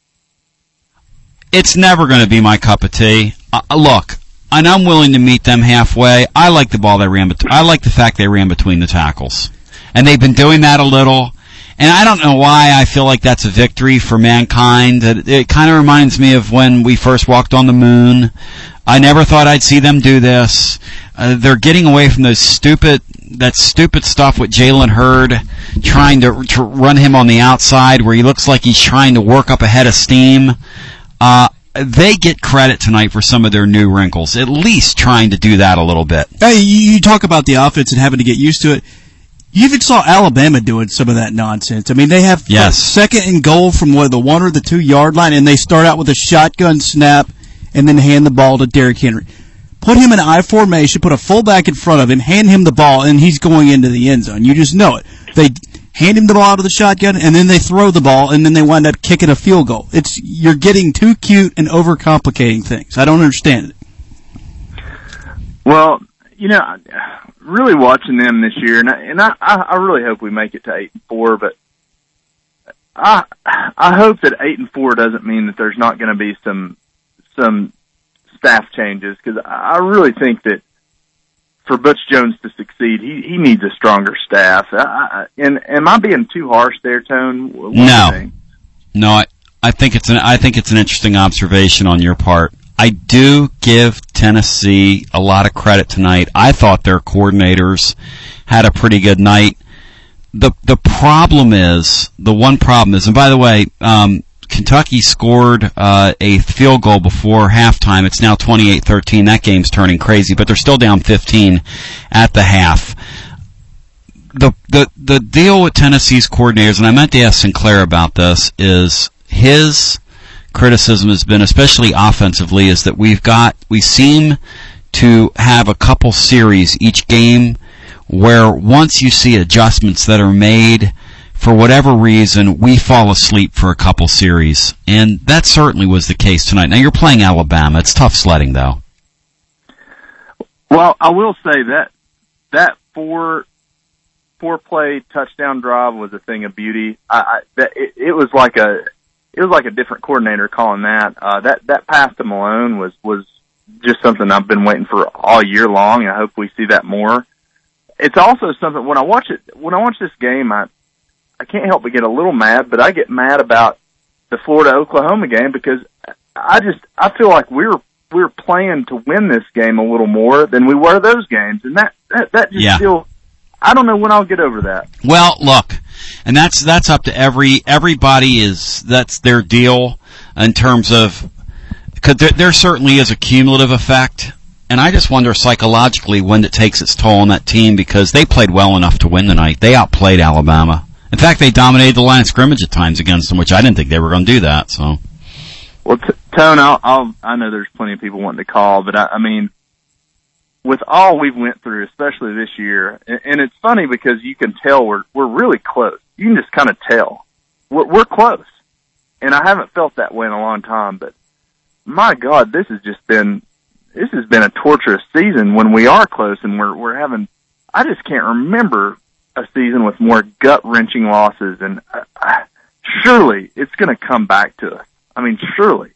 It's never going to be my cup of tea. Uh, look, and I'm willing to meet them halfway. I like the ball they ran. Bet- I like the fact they ran between the tackles, and they've been doing that a little. And I don't know why I feel like that's a victory for mankind. It, it kind of reminds me of when we first walked on the moon. I never thought I'd see them do this. Uh, they're getting away from those stupid, that stupid stuff with Jalen Hurd, trying to, to run him on the outside where he looks like he's trying to work up a head of steam. Uh, they get credit tonight for some of their new wrinkles, at least trying to do that a little bit. Hey, you talk about the offense and having to get used to it. You even saw Alabama doing some of that nonsense. I mean, they have yes. second and goal from what, the one or the two yard line, and they start out with a shotgun snap and then hand the ball to Derrick Henry. Put him in I formation, put a fullback in front of him, hand him the ball, and he's going into the end zone. You just know it. They hand him the ball out of the shotgun, and then they throw the ball, and then they wind up kicking a field goal. It's you're getting too cute and overcomplicating things. I don't understand it. Well, you know, really watching them this year, and I, and I, I really hope we make it to eight and four. But I, I hope that eight and four doesn't mean that there's not going to be some, some staff changes, because I really think that for Butch Jones to succeed, he he needs a stronger staff. I, I, and am I being too harsh there, Tone? What no, no. I I think it's an I think it's an interesting observation on your part. I do give Tennessee a lot of credit tonight. I thought their coordinators had a pretty good night. The the problem is, the one problem is, and by the way, um, Kentucky scored uh, a field goal before halftime. It's now twenty-eight thirteen. That game's turning crazy, but they're still down fifteen at the half. The the the deal with Tennessee's coordinators, and I meant to ask Sinclair about this, is his criticism has been, especially offensively, is that we've got we seem to have a couple series each game where once you see adjustments that are made, for whatever reason, we fall asleep for a couple series. And that certainly was the case tonight. Now, you're playing Alabama. It's tough sledding, though. Well, I will say that that four four play touchdown drive was a thing of beauty. I, I that it, it was like a it was like a different coordinator calling that. Uh, that that pass to Malone was was just something I've been waiting for all year long, and I hope we see that more. It's also something when I watch it when I watch this game, I I can't help but get a little mad, but I get mad about the Florida-Oklahoma game because I just I feel like we're we're playing to win this game a little more than we were those games, and that that, that just yeah. still I don't know when I'll get over that. Well, look, and that's that's up to every everybody is that's their deal in terms of because there, there certainly is a cumulative effect. And I just wonder psychologically when it takes its toll on that team because they played well enough to win tonight. They outplayed Alabama. In fact, they dominated the line of scrimmage at times against them, which I didn't think they were going to do that. So, well, t- Tone, I'll, I'll, I know there's plenty of people wanting to call, but I, I mean, with all we've went through, especially this year, and, and it's funny because you can tell we're we're really close. You can just kind of tell we're, we're close, and I haven't felt that way in a long time. But my God, this has just been. This has been a torturous season when we are close and we're we're having. I just can't remember a season with more gut wrenching losses, and uh, surely it's going to come back to us. I mean, surely.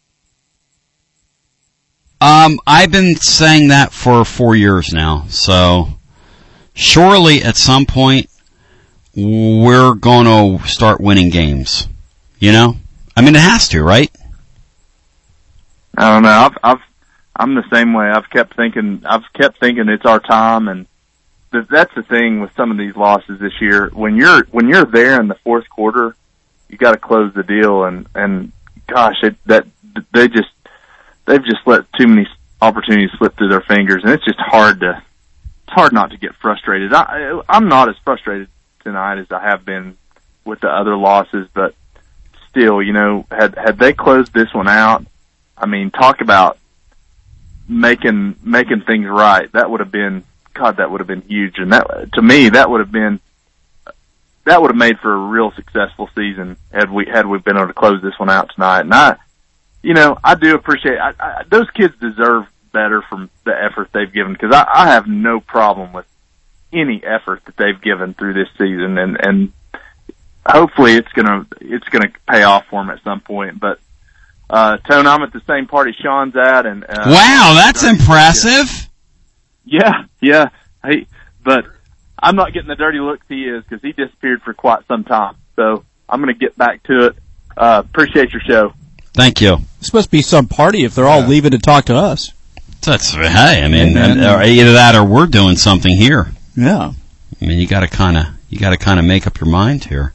Um, I've been saying that for four years now, so surely at some point we're going to start winning games. You know, I mean, it has to, right? I don't know. I've. I've I'm the same way. I've kept thinking, I've kept thinking it's our time, and th- that's the thing with some of these losses this year. When you're, when you're there in the fourth quarter, you gotta close the deal, and, and gosh, it, that, they just, they've just let too many opportunities slip through their fingers, and it's just hard to, it's hard not to get frustrated. I, I'm not as frustrated tonight as I have been with the other losses, but still, you know, had, had they closed this one out, I mean, talk about, making making things right. That would have been God. That would have been huge, and that to me that would have been that would have made for a real successful season had we had we been able to close this one out tonight. And I, you know, I do appreciate I, I, those kids deserve better from the effort they've given because I, I have no problem with any effort that they've given through this season, and and hopefully it's gonna it's gonna pay off for them at some point, but. Uh, Tone, I'm at the same party Sean's at, and uh, wow, that's impressive. Yeah, yeah. Hey, but I'm not getting the dirty looks he is because he disappeared for quite some time. So I'm going to get back to it. Uh, appreciate your show. Thank you. It's supposed to be some party if they're all yeah. leaving to talk to us. That's hey, I mean, And then- uh, either that or we're doing something here. Yeah. I mean, you got to kind of you got to kind of make up your mind here.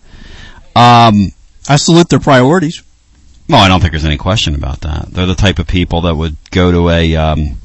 Um, I salute their priorities. well, I don't think there's any question about that. They're the type of people that would go to a um,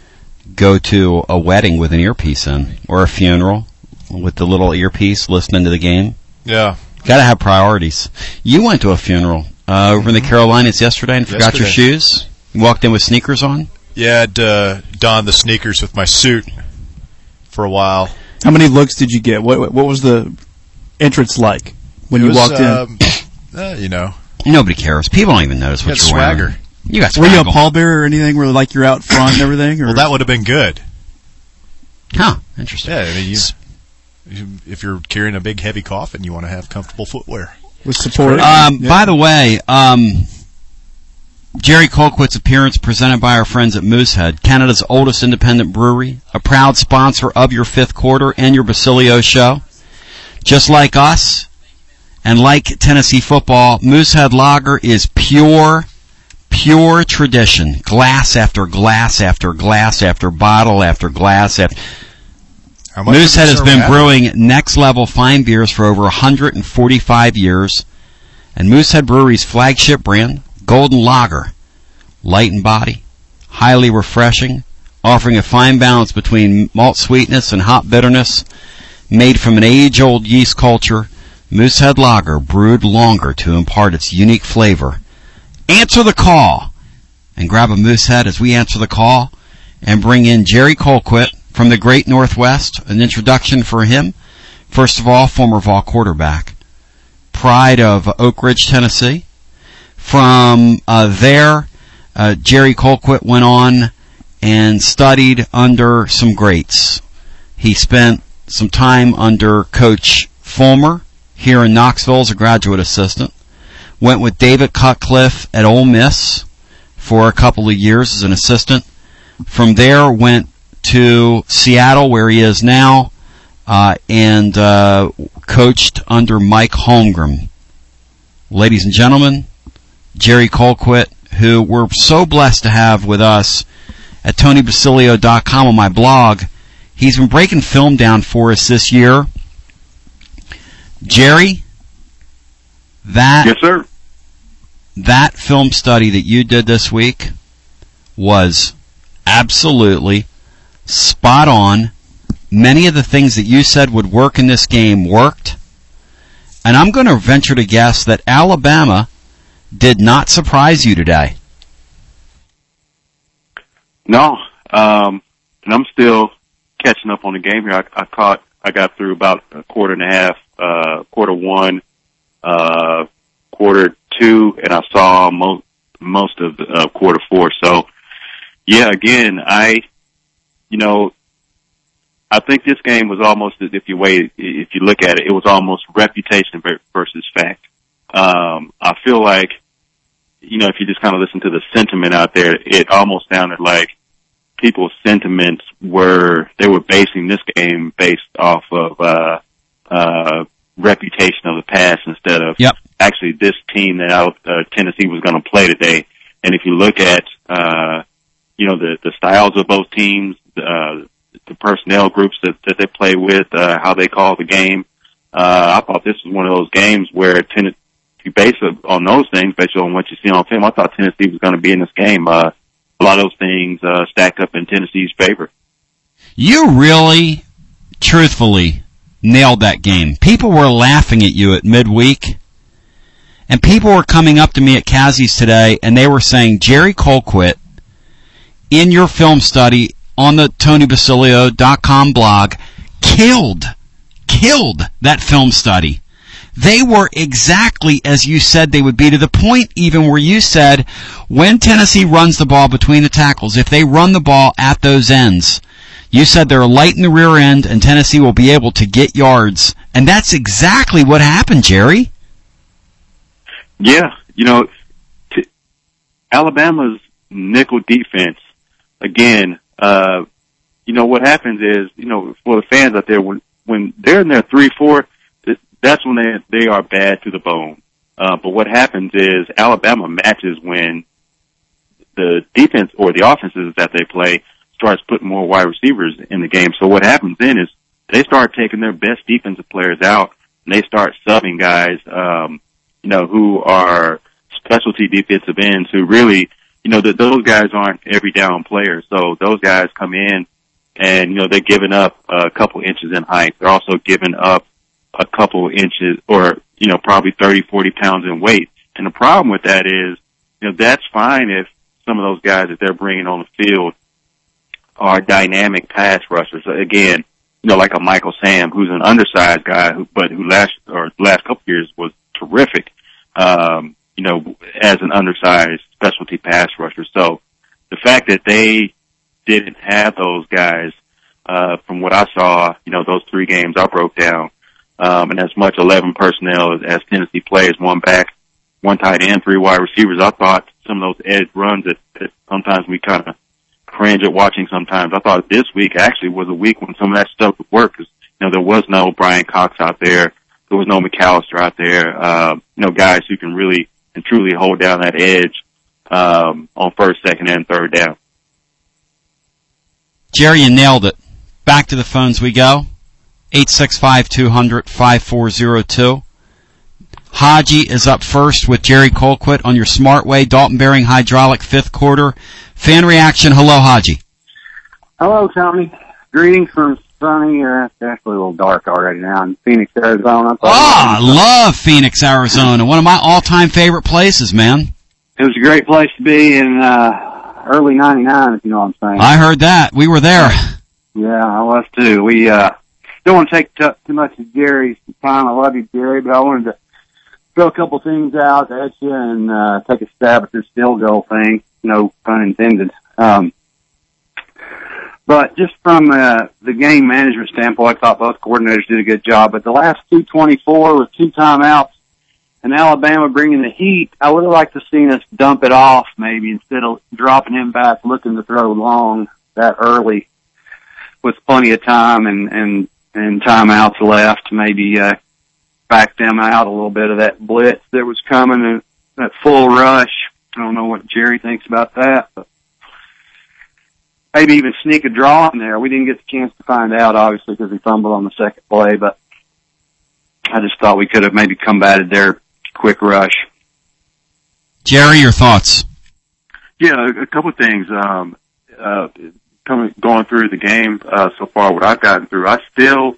go to a wedding with an earpiece in, or a funeral with the little earpiece, listening to the game. Yeah. Got to have priorities. You went to a funeral uh, over in the Carolinas yesterday and forgot your Yesterday. shoes. You walked in with sneakers on. Yeah, I'd uh, donned the sneakers with my suit for a while. How many looks did you get? What what was the entrance like when It you was, walked um, uh, you know, Nobody cares. People don't even notice you what got you're swagger. wearing. You got in? Were you a swaggle. pallbearer or anything where like you're out front and everything? Or? Well, that would have been good. Huh? Interesting. Yeah, I mean, you, you, if you're carrying a big heavy coffin, you want to have comfortable footwear. with support. Um, Yeah. By the way, um, Jerry Colquitt's appearance presented by our friends at Moosehead, Canada's oldest independent brewery, a proud sponsor of your fifth quarter and your Basilio show. Just like us, and like Tennessee football, Moosehead Lager is pure, pure tradition. Glass after glass after glass after bottle after glass after... How much Moosehead of this has are been we brewing next-level fine beers for over one hundred forty-five years, and Moosehead Brewery's flagship brand, Golden Lager, light in body, highly refreshing, offering a fine balance between malt sweetness and hop bitterness, made from an age-old yeast culture. Moosehead Lager, brewed longer to impart its unique flavor. Answer the call, and grab a Moosehead as we answer the call, and bring in Jerry Colquitt from the Great Northwest. An introduction for him. First of all, former Vol quarterback, pride of Oak Ridge, Tennessee. From uh, there, uh, Jerry Colquitt went on and studied under some greats. He spent some time under Coach Fulmer here in Knoxville as a graduate assistant. Went with David Cutcliffe at Ole Miss for a couple of years as an assistant. From there, went to Seattle, where he is now, uh, and uh, coached under Mike Holmgren. Ladies and gentlemen, Jerry Colquitt, who we're so blessed to have with us at Tony Basilio dot com on my blog. He's been breaking film down for us this year. Jerry, that Yes, sir. that film study that you did this week was absolutely spot on. Many of the things that you said would work in this game worked. And I'm going to venture to guess that Alabama did not surprise you today. No, um, and I'm still catching up on the game here. I, I caught, I got through about a quarter and a half, uh, quarter one, uh, quarter two, and I saw most, most of the, uh, quarter four. So, yeah, again, I, you know, I think this game was almost, if you wait, if you look at it, it was almost reputation versus fact. Um, I feel like, you know, if you just kind of listen to the sentiment out there, it almost sounded like people's sentiments were, they were basing this game based off of, uh, uh, reputation of the past instead of yep. actually this team that out, uh, Tennessee was going to play today. And if you look at, uh, you know, the, the styles of both teams, uh, the personnel groups that, that they play with, uh, how they call the game, uh, I thought this was one of those games where Tennessee, if you base it on those things, based on what you see on film, I thought Tennessee was going to be in this game. Uh, a lot of those things, uh, stack up in Tennessee's favor. You really, truthfully, nailed that game. People were laughing at you at midweek, and people were coming up to me at Kazzy's today, and they were saying, Jerry Colquitt, in your film study on the Tony Basilio dot com blog, killed, killed that film study. They were exactly as you said they would be, to the point even where you said when Tennessee runs the ball between the tackles, if they run the ball at those ends, you said they're light in the rear end and Tennessee will be able to get yards. And that's exactly what happened, Jerry. Yeah, you know, t- Alabama's nickel defense, again, uh, you know, what happens is, you know, for the fans out there, when, when they're in their three four, that's when they they are bad to the bone. Uh, but what happens is Alabama matches when the defense or the offenses that they play starts putting more wide receivers in the game. So what happens then is they start taking their best defensive players out, and they start subbing guys, um, you know, who are specialty defensive ends who really, you know, that those guys aren't every down players. So those guys come in and, you know, they're giving up a couple inches in height. They're also giving up a couple inches or, you know, probably thirty, forty pounds in weight. And the problem with that is, you know, that's fine if some of those guys that they're bringing on the field are dynamic pass rushers. So again, you know, like a Michael Sam, who's an undersized guy, who, but who last, or last couple of years was terrific, um, you know, as an undersized specialty pass rusher. So the fact that they didn't have those guys, uh, from what I saw, you know, those three games I broke down, um, and as much eleven personnel as, as Tennessee plays, one back, one tight end, three wide receivers, I thought some of those edge runs that, that sometimes we kind of cringe at watching sometimes. I thought this week actually was a week when some of that stuff would work because, you know, there was no Brian Cox out there. There was no McAllister out there. Uh, you know, guys who can really and truly hold down that edge, um, on first, second, and third down. Jerry, you nailed it. Back to the phones we go. eight six five, two hundred, five four zero two. Haji is up first with Jerry Colquitt on your Smartway Dalton Bearing Hydraulic fifth quarter. Fan reaction. Hello, Haji. Hello, Tony. Greetings from sunny, or it's actually a little dark already now in Phoenix, Arizona. Oh, I love Phoenix, Arizona. One of my all-time favorite places, man. It was a great place to be in uh early ninety-nine, if you know what I'm saying. I heard that. We were there. Yeah, I was too. We uh don't want to take t- too much of Jerry's time. I love you, Jerry, but I wanted to throw a couple things out at you and uh take a stab at this field goal thing. No pun intended. Um, but just from uh, the game management standpoint, I thought both coordinators did a good job. But the last two twenty-four with two timeouts and Alabama bringing the heat, I would have liked to seen us dump it off maybe instead of dropping him back, looking to throw long that early with plenty of time and, and, and timeouts left. Maybe uh, back them out a little bit of that blitz that was coming and that full rush. I don't know what Jerry thinks about that, but maybe even sneak a draw in there. We didn't get the chance to find out, obviously, because he fumbled on the second play, but I just thought we could have maybe combated their quick rush. Jerry, your thoughts? Yeah, a couple of things. Um, uh, coming, going through the game, uh, so far, what I've gotten through, I still,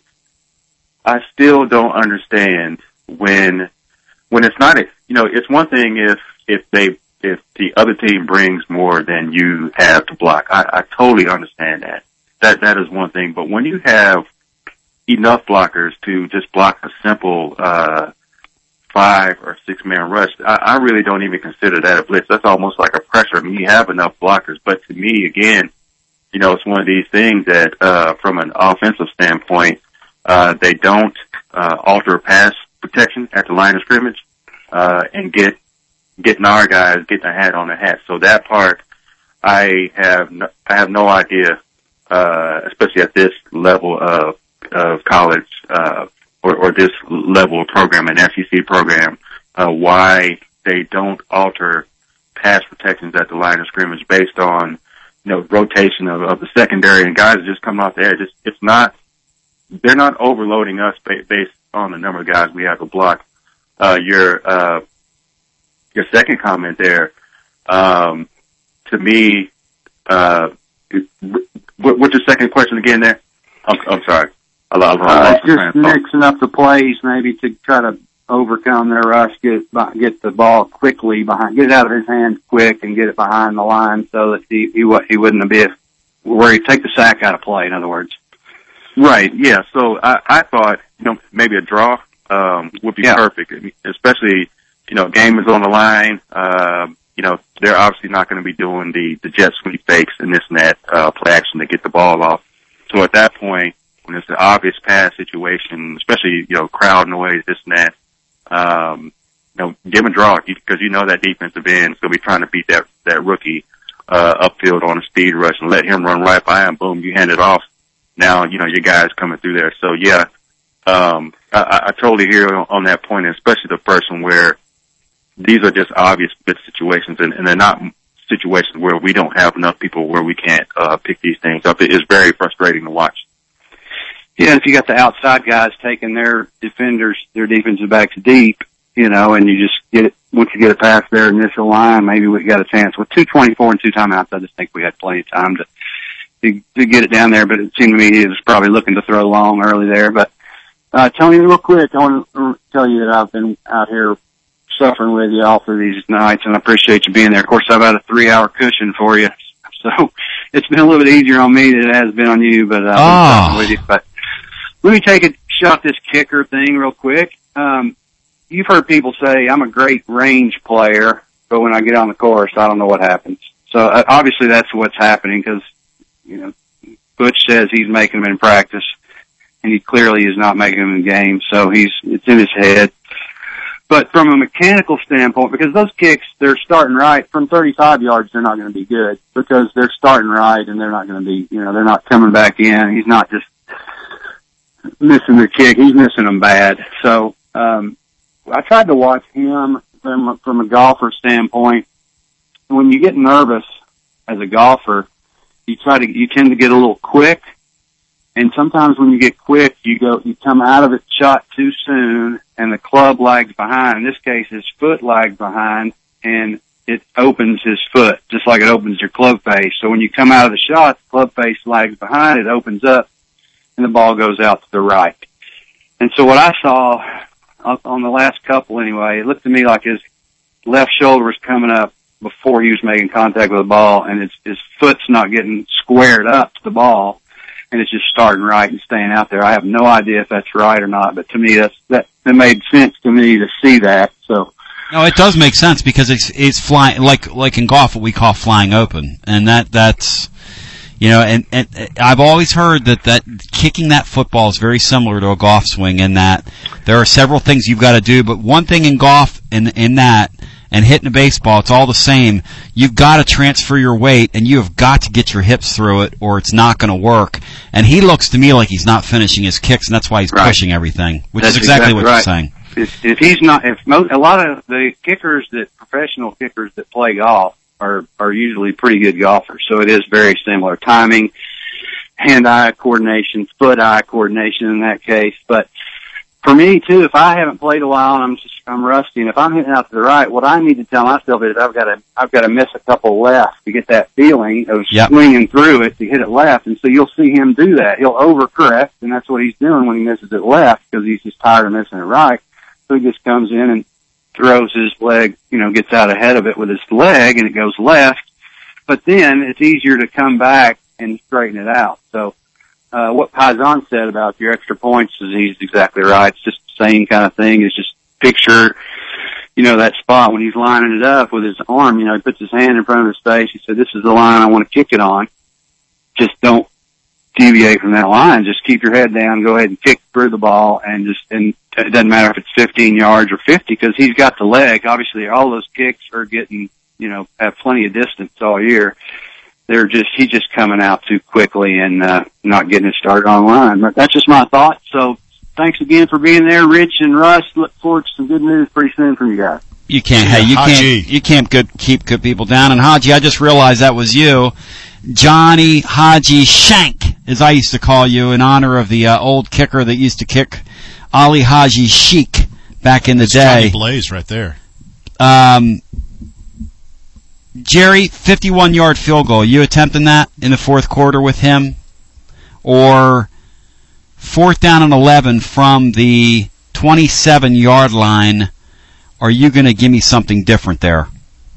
I still don't understand when, when it's not, a, you know, it's one thing if, if they, if the other team brings more than you have to block. I, I totally understand that. That, that is one thing. But when you have enough blockers to just block a simple, uh, five or six man rush, I, I really don't even consider that a blitz. That's almost like a pressure. I mean, you have enough blockers. But to me, again, you know, it's one of these things that, uh, from an offensive standpoint, uh, they don't, uh, alter pass protection at the line of scrimmage, uh, and get, getting our guys getting a hat on a hat. So that part, I have no, I have no idea, uh, especially at this level of, of college, uh, or, or this level of program, an S E C program, uh, why they don't alter pass protections at the line of scrimmage based on, you know, rotation of, of the secondary and guys just come off the edge. It's, it's not, they're not overloading us based on the number of guys we have to block. Uh, your, uh, Your second comment there, um, to me, uh, what, what's your second question again there? I'm, I'm sorry. I lost, I lost uh, just mixing up the plays maybe to try to overcome their rush, get get the ball quickly behind, get it out of his hands quick and get it behind the line so that he he, he wouldn't be where he take the sack out of play. In other words, right? Yeah. So I, I thought, you know, maybe a draw um, would be yeah. perfect, especially. You know, game is on the line. Uh, you know, they're obviously not going to be doing the, the jet sweep fakes and this and that, uh, play action to get the ball off. So at that point, when it's an obvious pass situation, especially, you know, crowd noise, this and that, um, you know, give him a draw because you know that defensive end is going to be trying to beat that, that rookie, uh, upfield on a speed rush and let him run right by him. Boom, you hand it off. Now, you know, your guy's coming through there. So yeah, um, I, I totally hear on, on that point, especially the first one where, these are just obvious bit situations, and, and they're not situations where we don't have enough people where we can't uh, pick these things up. It is very frustrating to watch. Yeah, if you got the outside guys taking their defenders, their defensive backs deep, you know, and you just get it, once you get it past their initial line, maybe we got a chance. With two twenty-four and two timeouts, I just think we had plenty of time to, to, to get it down there, but it seemed to me he was probably looking to throw long early there. But, uh, Tony, real quick, I want to tell you that I've been out here suffering with you all through these nights, and I appreciate you being there. Of course, I've had a three-hour cushion for you, so it's been a little bit easier on me than it has been on you, but uh, I've been Oh. suffering with you. But let me take a shot at this kicker thing real quick. Um, you've heard people say, I'm a great range player, but when I get on the course, I don't know what happens. So uh, obviously that's what's happening because, you know, Butch says he's making them in practice, and he clearly is not making them in games, so he's it's in his head. But from a mechanical standpoint, because those kicks, they're starting right, from thirty-five yards, they're not going to be good because they're starting right and they're not going to be, you know, they're not coming back in. He's not just missing the kick. He's missing them bad. So, um, I tried to watch him from, from a golfer standpoint. When you get nervous as a golfer, you try to, you tend to get a little quick. And sometimes when you get quick, you go, you come out of it shot too soon and the club lags behind. In this case, his foot lags behind and it opens his foot just like it opens your club face. So when you come out of the shot, the club face lags behind, it opens up and the ball goes out to the right. And so what I saw on the last couple anyway, it looked to me like his left shoulder was coming up before he was making contact with the ball and his, his foot's not getting squared up to the ball. And it's just starting right and staying out there. I have no idea if that's right or not, but to me, that's, that, that made sense to me to see that. So. No, it does make sense because it's, it's flying, like, like in golf, what we call flying open. And that, that's, you know, and, and I've always heard that, that kicking that football is very similar to a golf swing in that there are several things you've got to do, but one thing in golf, in, in that, and hitting a baseball, it's all the same. You've got to transfer your weight, and you have got to get your hips through it, or it's not going to work. And he looks to me like he's not finishing his kicks, and that's why he's right. pushing everything, which that's is exactly, exactly what right. you're saying. If, if he's not, if most, a lot of the kickers that professional kickers that play golf are are usually pretty good golfers, so it is very similar timing, hand-eye coordination, foot-eye coordination in that case, but. For me too, if I haven't played a while and I'm just, I'm rusty, and if I'm hitting out to the right, what I need to tell myself is I've got to, I've got to miss a couple left to get that feeling of yep. swinging through it to hit it left. And so you'll see him do that. He'll overcorrect, and that's what he's doing when he misses it left because he's just tired of missing it right. So he just comes in and throws his leg, you know, gets out ahead of it with his leg and it goes left. But then it's easier to come back and straighten it out. So, Uh, what Paisan said about your extra points is he's exactly right. It's just the same kind of thing. It's just picture, you know, that spot when he's lining it up with his arm, you know, he puts his hand in front of his face. He said, this is the line I want to kick it on. Just don't deviate from that line. Just keep your head down, go ahead and kick through the ball and just, and it doesn't matter if it's fifteen yards or fifty because he's got the leg. Obviously all those kicks are getting, you know, have plenty of distance all year. They're just, he's just coming out too quickly and, uh, not getting it started online. But that's just my thought. So thanks again for being there, Rich and Russ. Look forward to some good news pretty soon from you guys. You can't, hey, you Haji. can't, you can't good, keep good people down. And Haji, I just realized that was you. Johnny Haji Shank, as I used to call you, in honor of the, uh, old kicker that used to kick Ali Haji Sheik back in the That's day. Johnny Blaze right there. Um, Jerry, fifty-one yard field goal. You attempting that in the fourth quarter with him? Or fourth down and eleven from the twenty-seven yard line, are you going to give me something different there?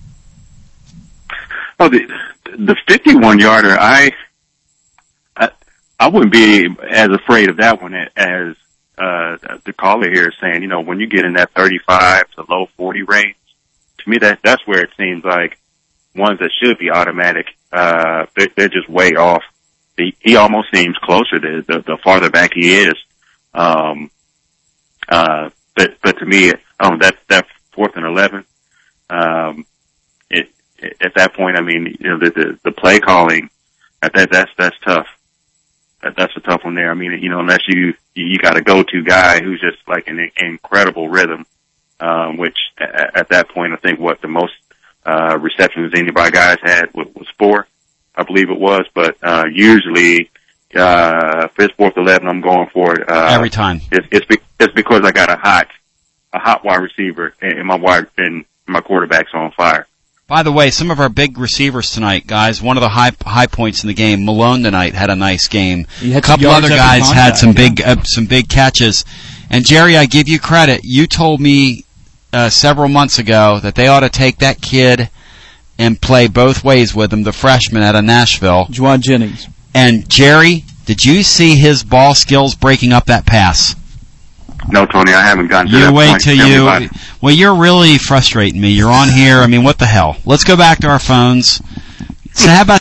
Oh, the, the fifty-one yarder, I, I, I wouldn't be as afraid of that one as, uh, the caller here is saying, you know, when you get in that thirty-five to low forty range, to me that, that's where it seems like ones that should be automatic, uh, they're, they're just way off. He, he almost seems closer to the, the farther back he is. Um, uh, but, but to me, oh, that, that fourth and eleven, um, it, it, at that point, I mean, you know, the, the, the play calling, that, that's, that's tough. That, that's a tough one there. I mean, you know, unless you, you got a go-to guy who's just like an incredible rhythm, um, which at, at that point, I think what the most, uh, receptions any of our guys had was, was four, I believe it was. But uh, usually, uh, fifth, fourth, eleven, I'm going for it. Uh, Every time. It's, it's, be, it's because I got a hot, a hot wide receiver, and, and my wide and my quarterback's on fire. By the way, some of our big receivers tonight, guys, one of the high high points in the game, Malone tonight had a nice game. A couple other guys had some big uh, some big catches. And Jerry, I give you credit. You told me uh, several months ago that they ought to take that kid and play both ways with him, the freshman out of Nashville. Juwan Jennings. And Jerry, did you see his ball skills breaking up that pass? No, Tony, I haven't gotten to you that wait point. till Tell me you. about it. Well, you're really frustrating me. You're on here. I mean, what the hell? Let's go back to our phones. So how about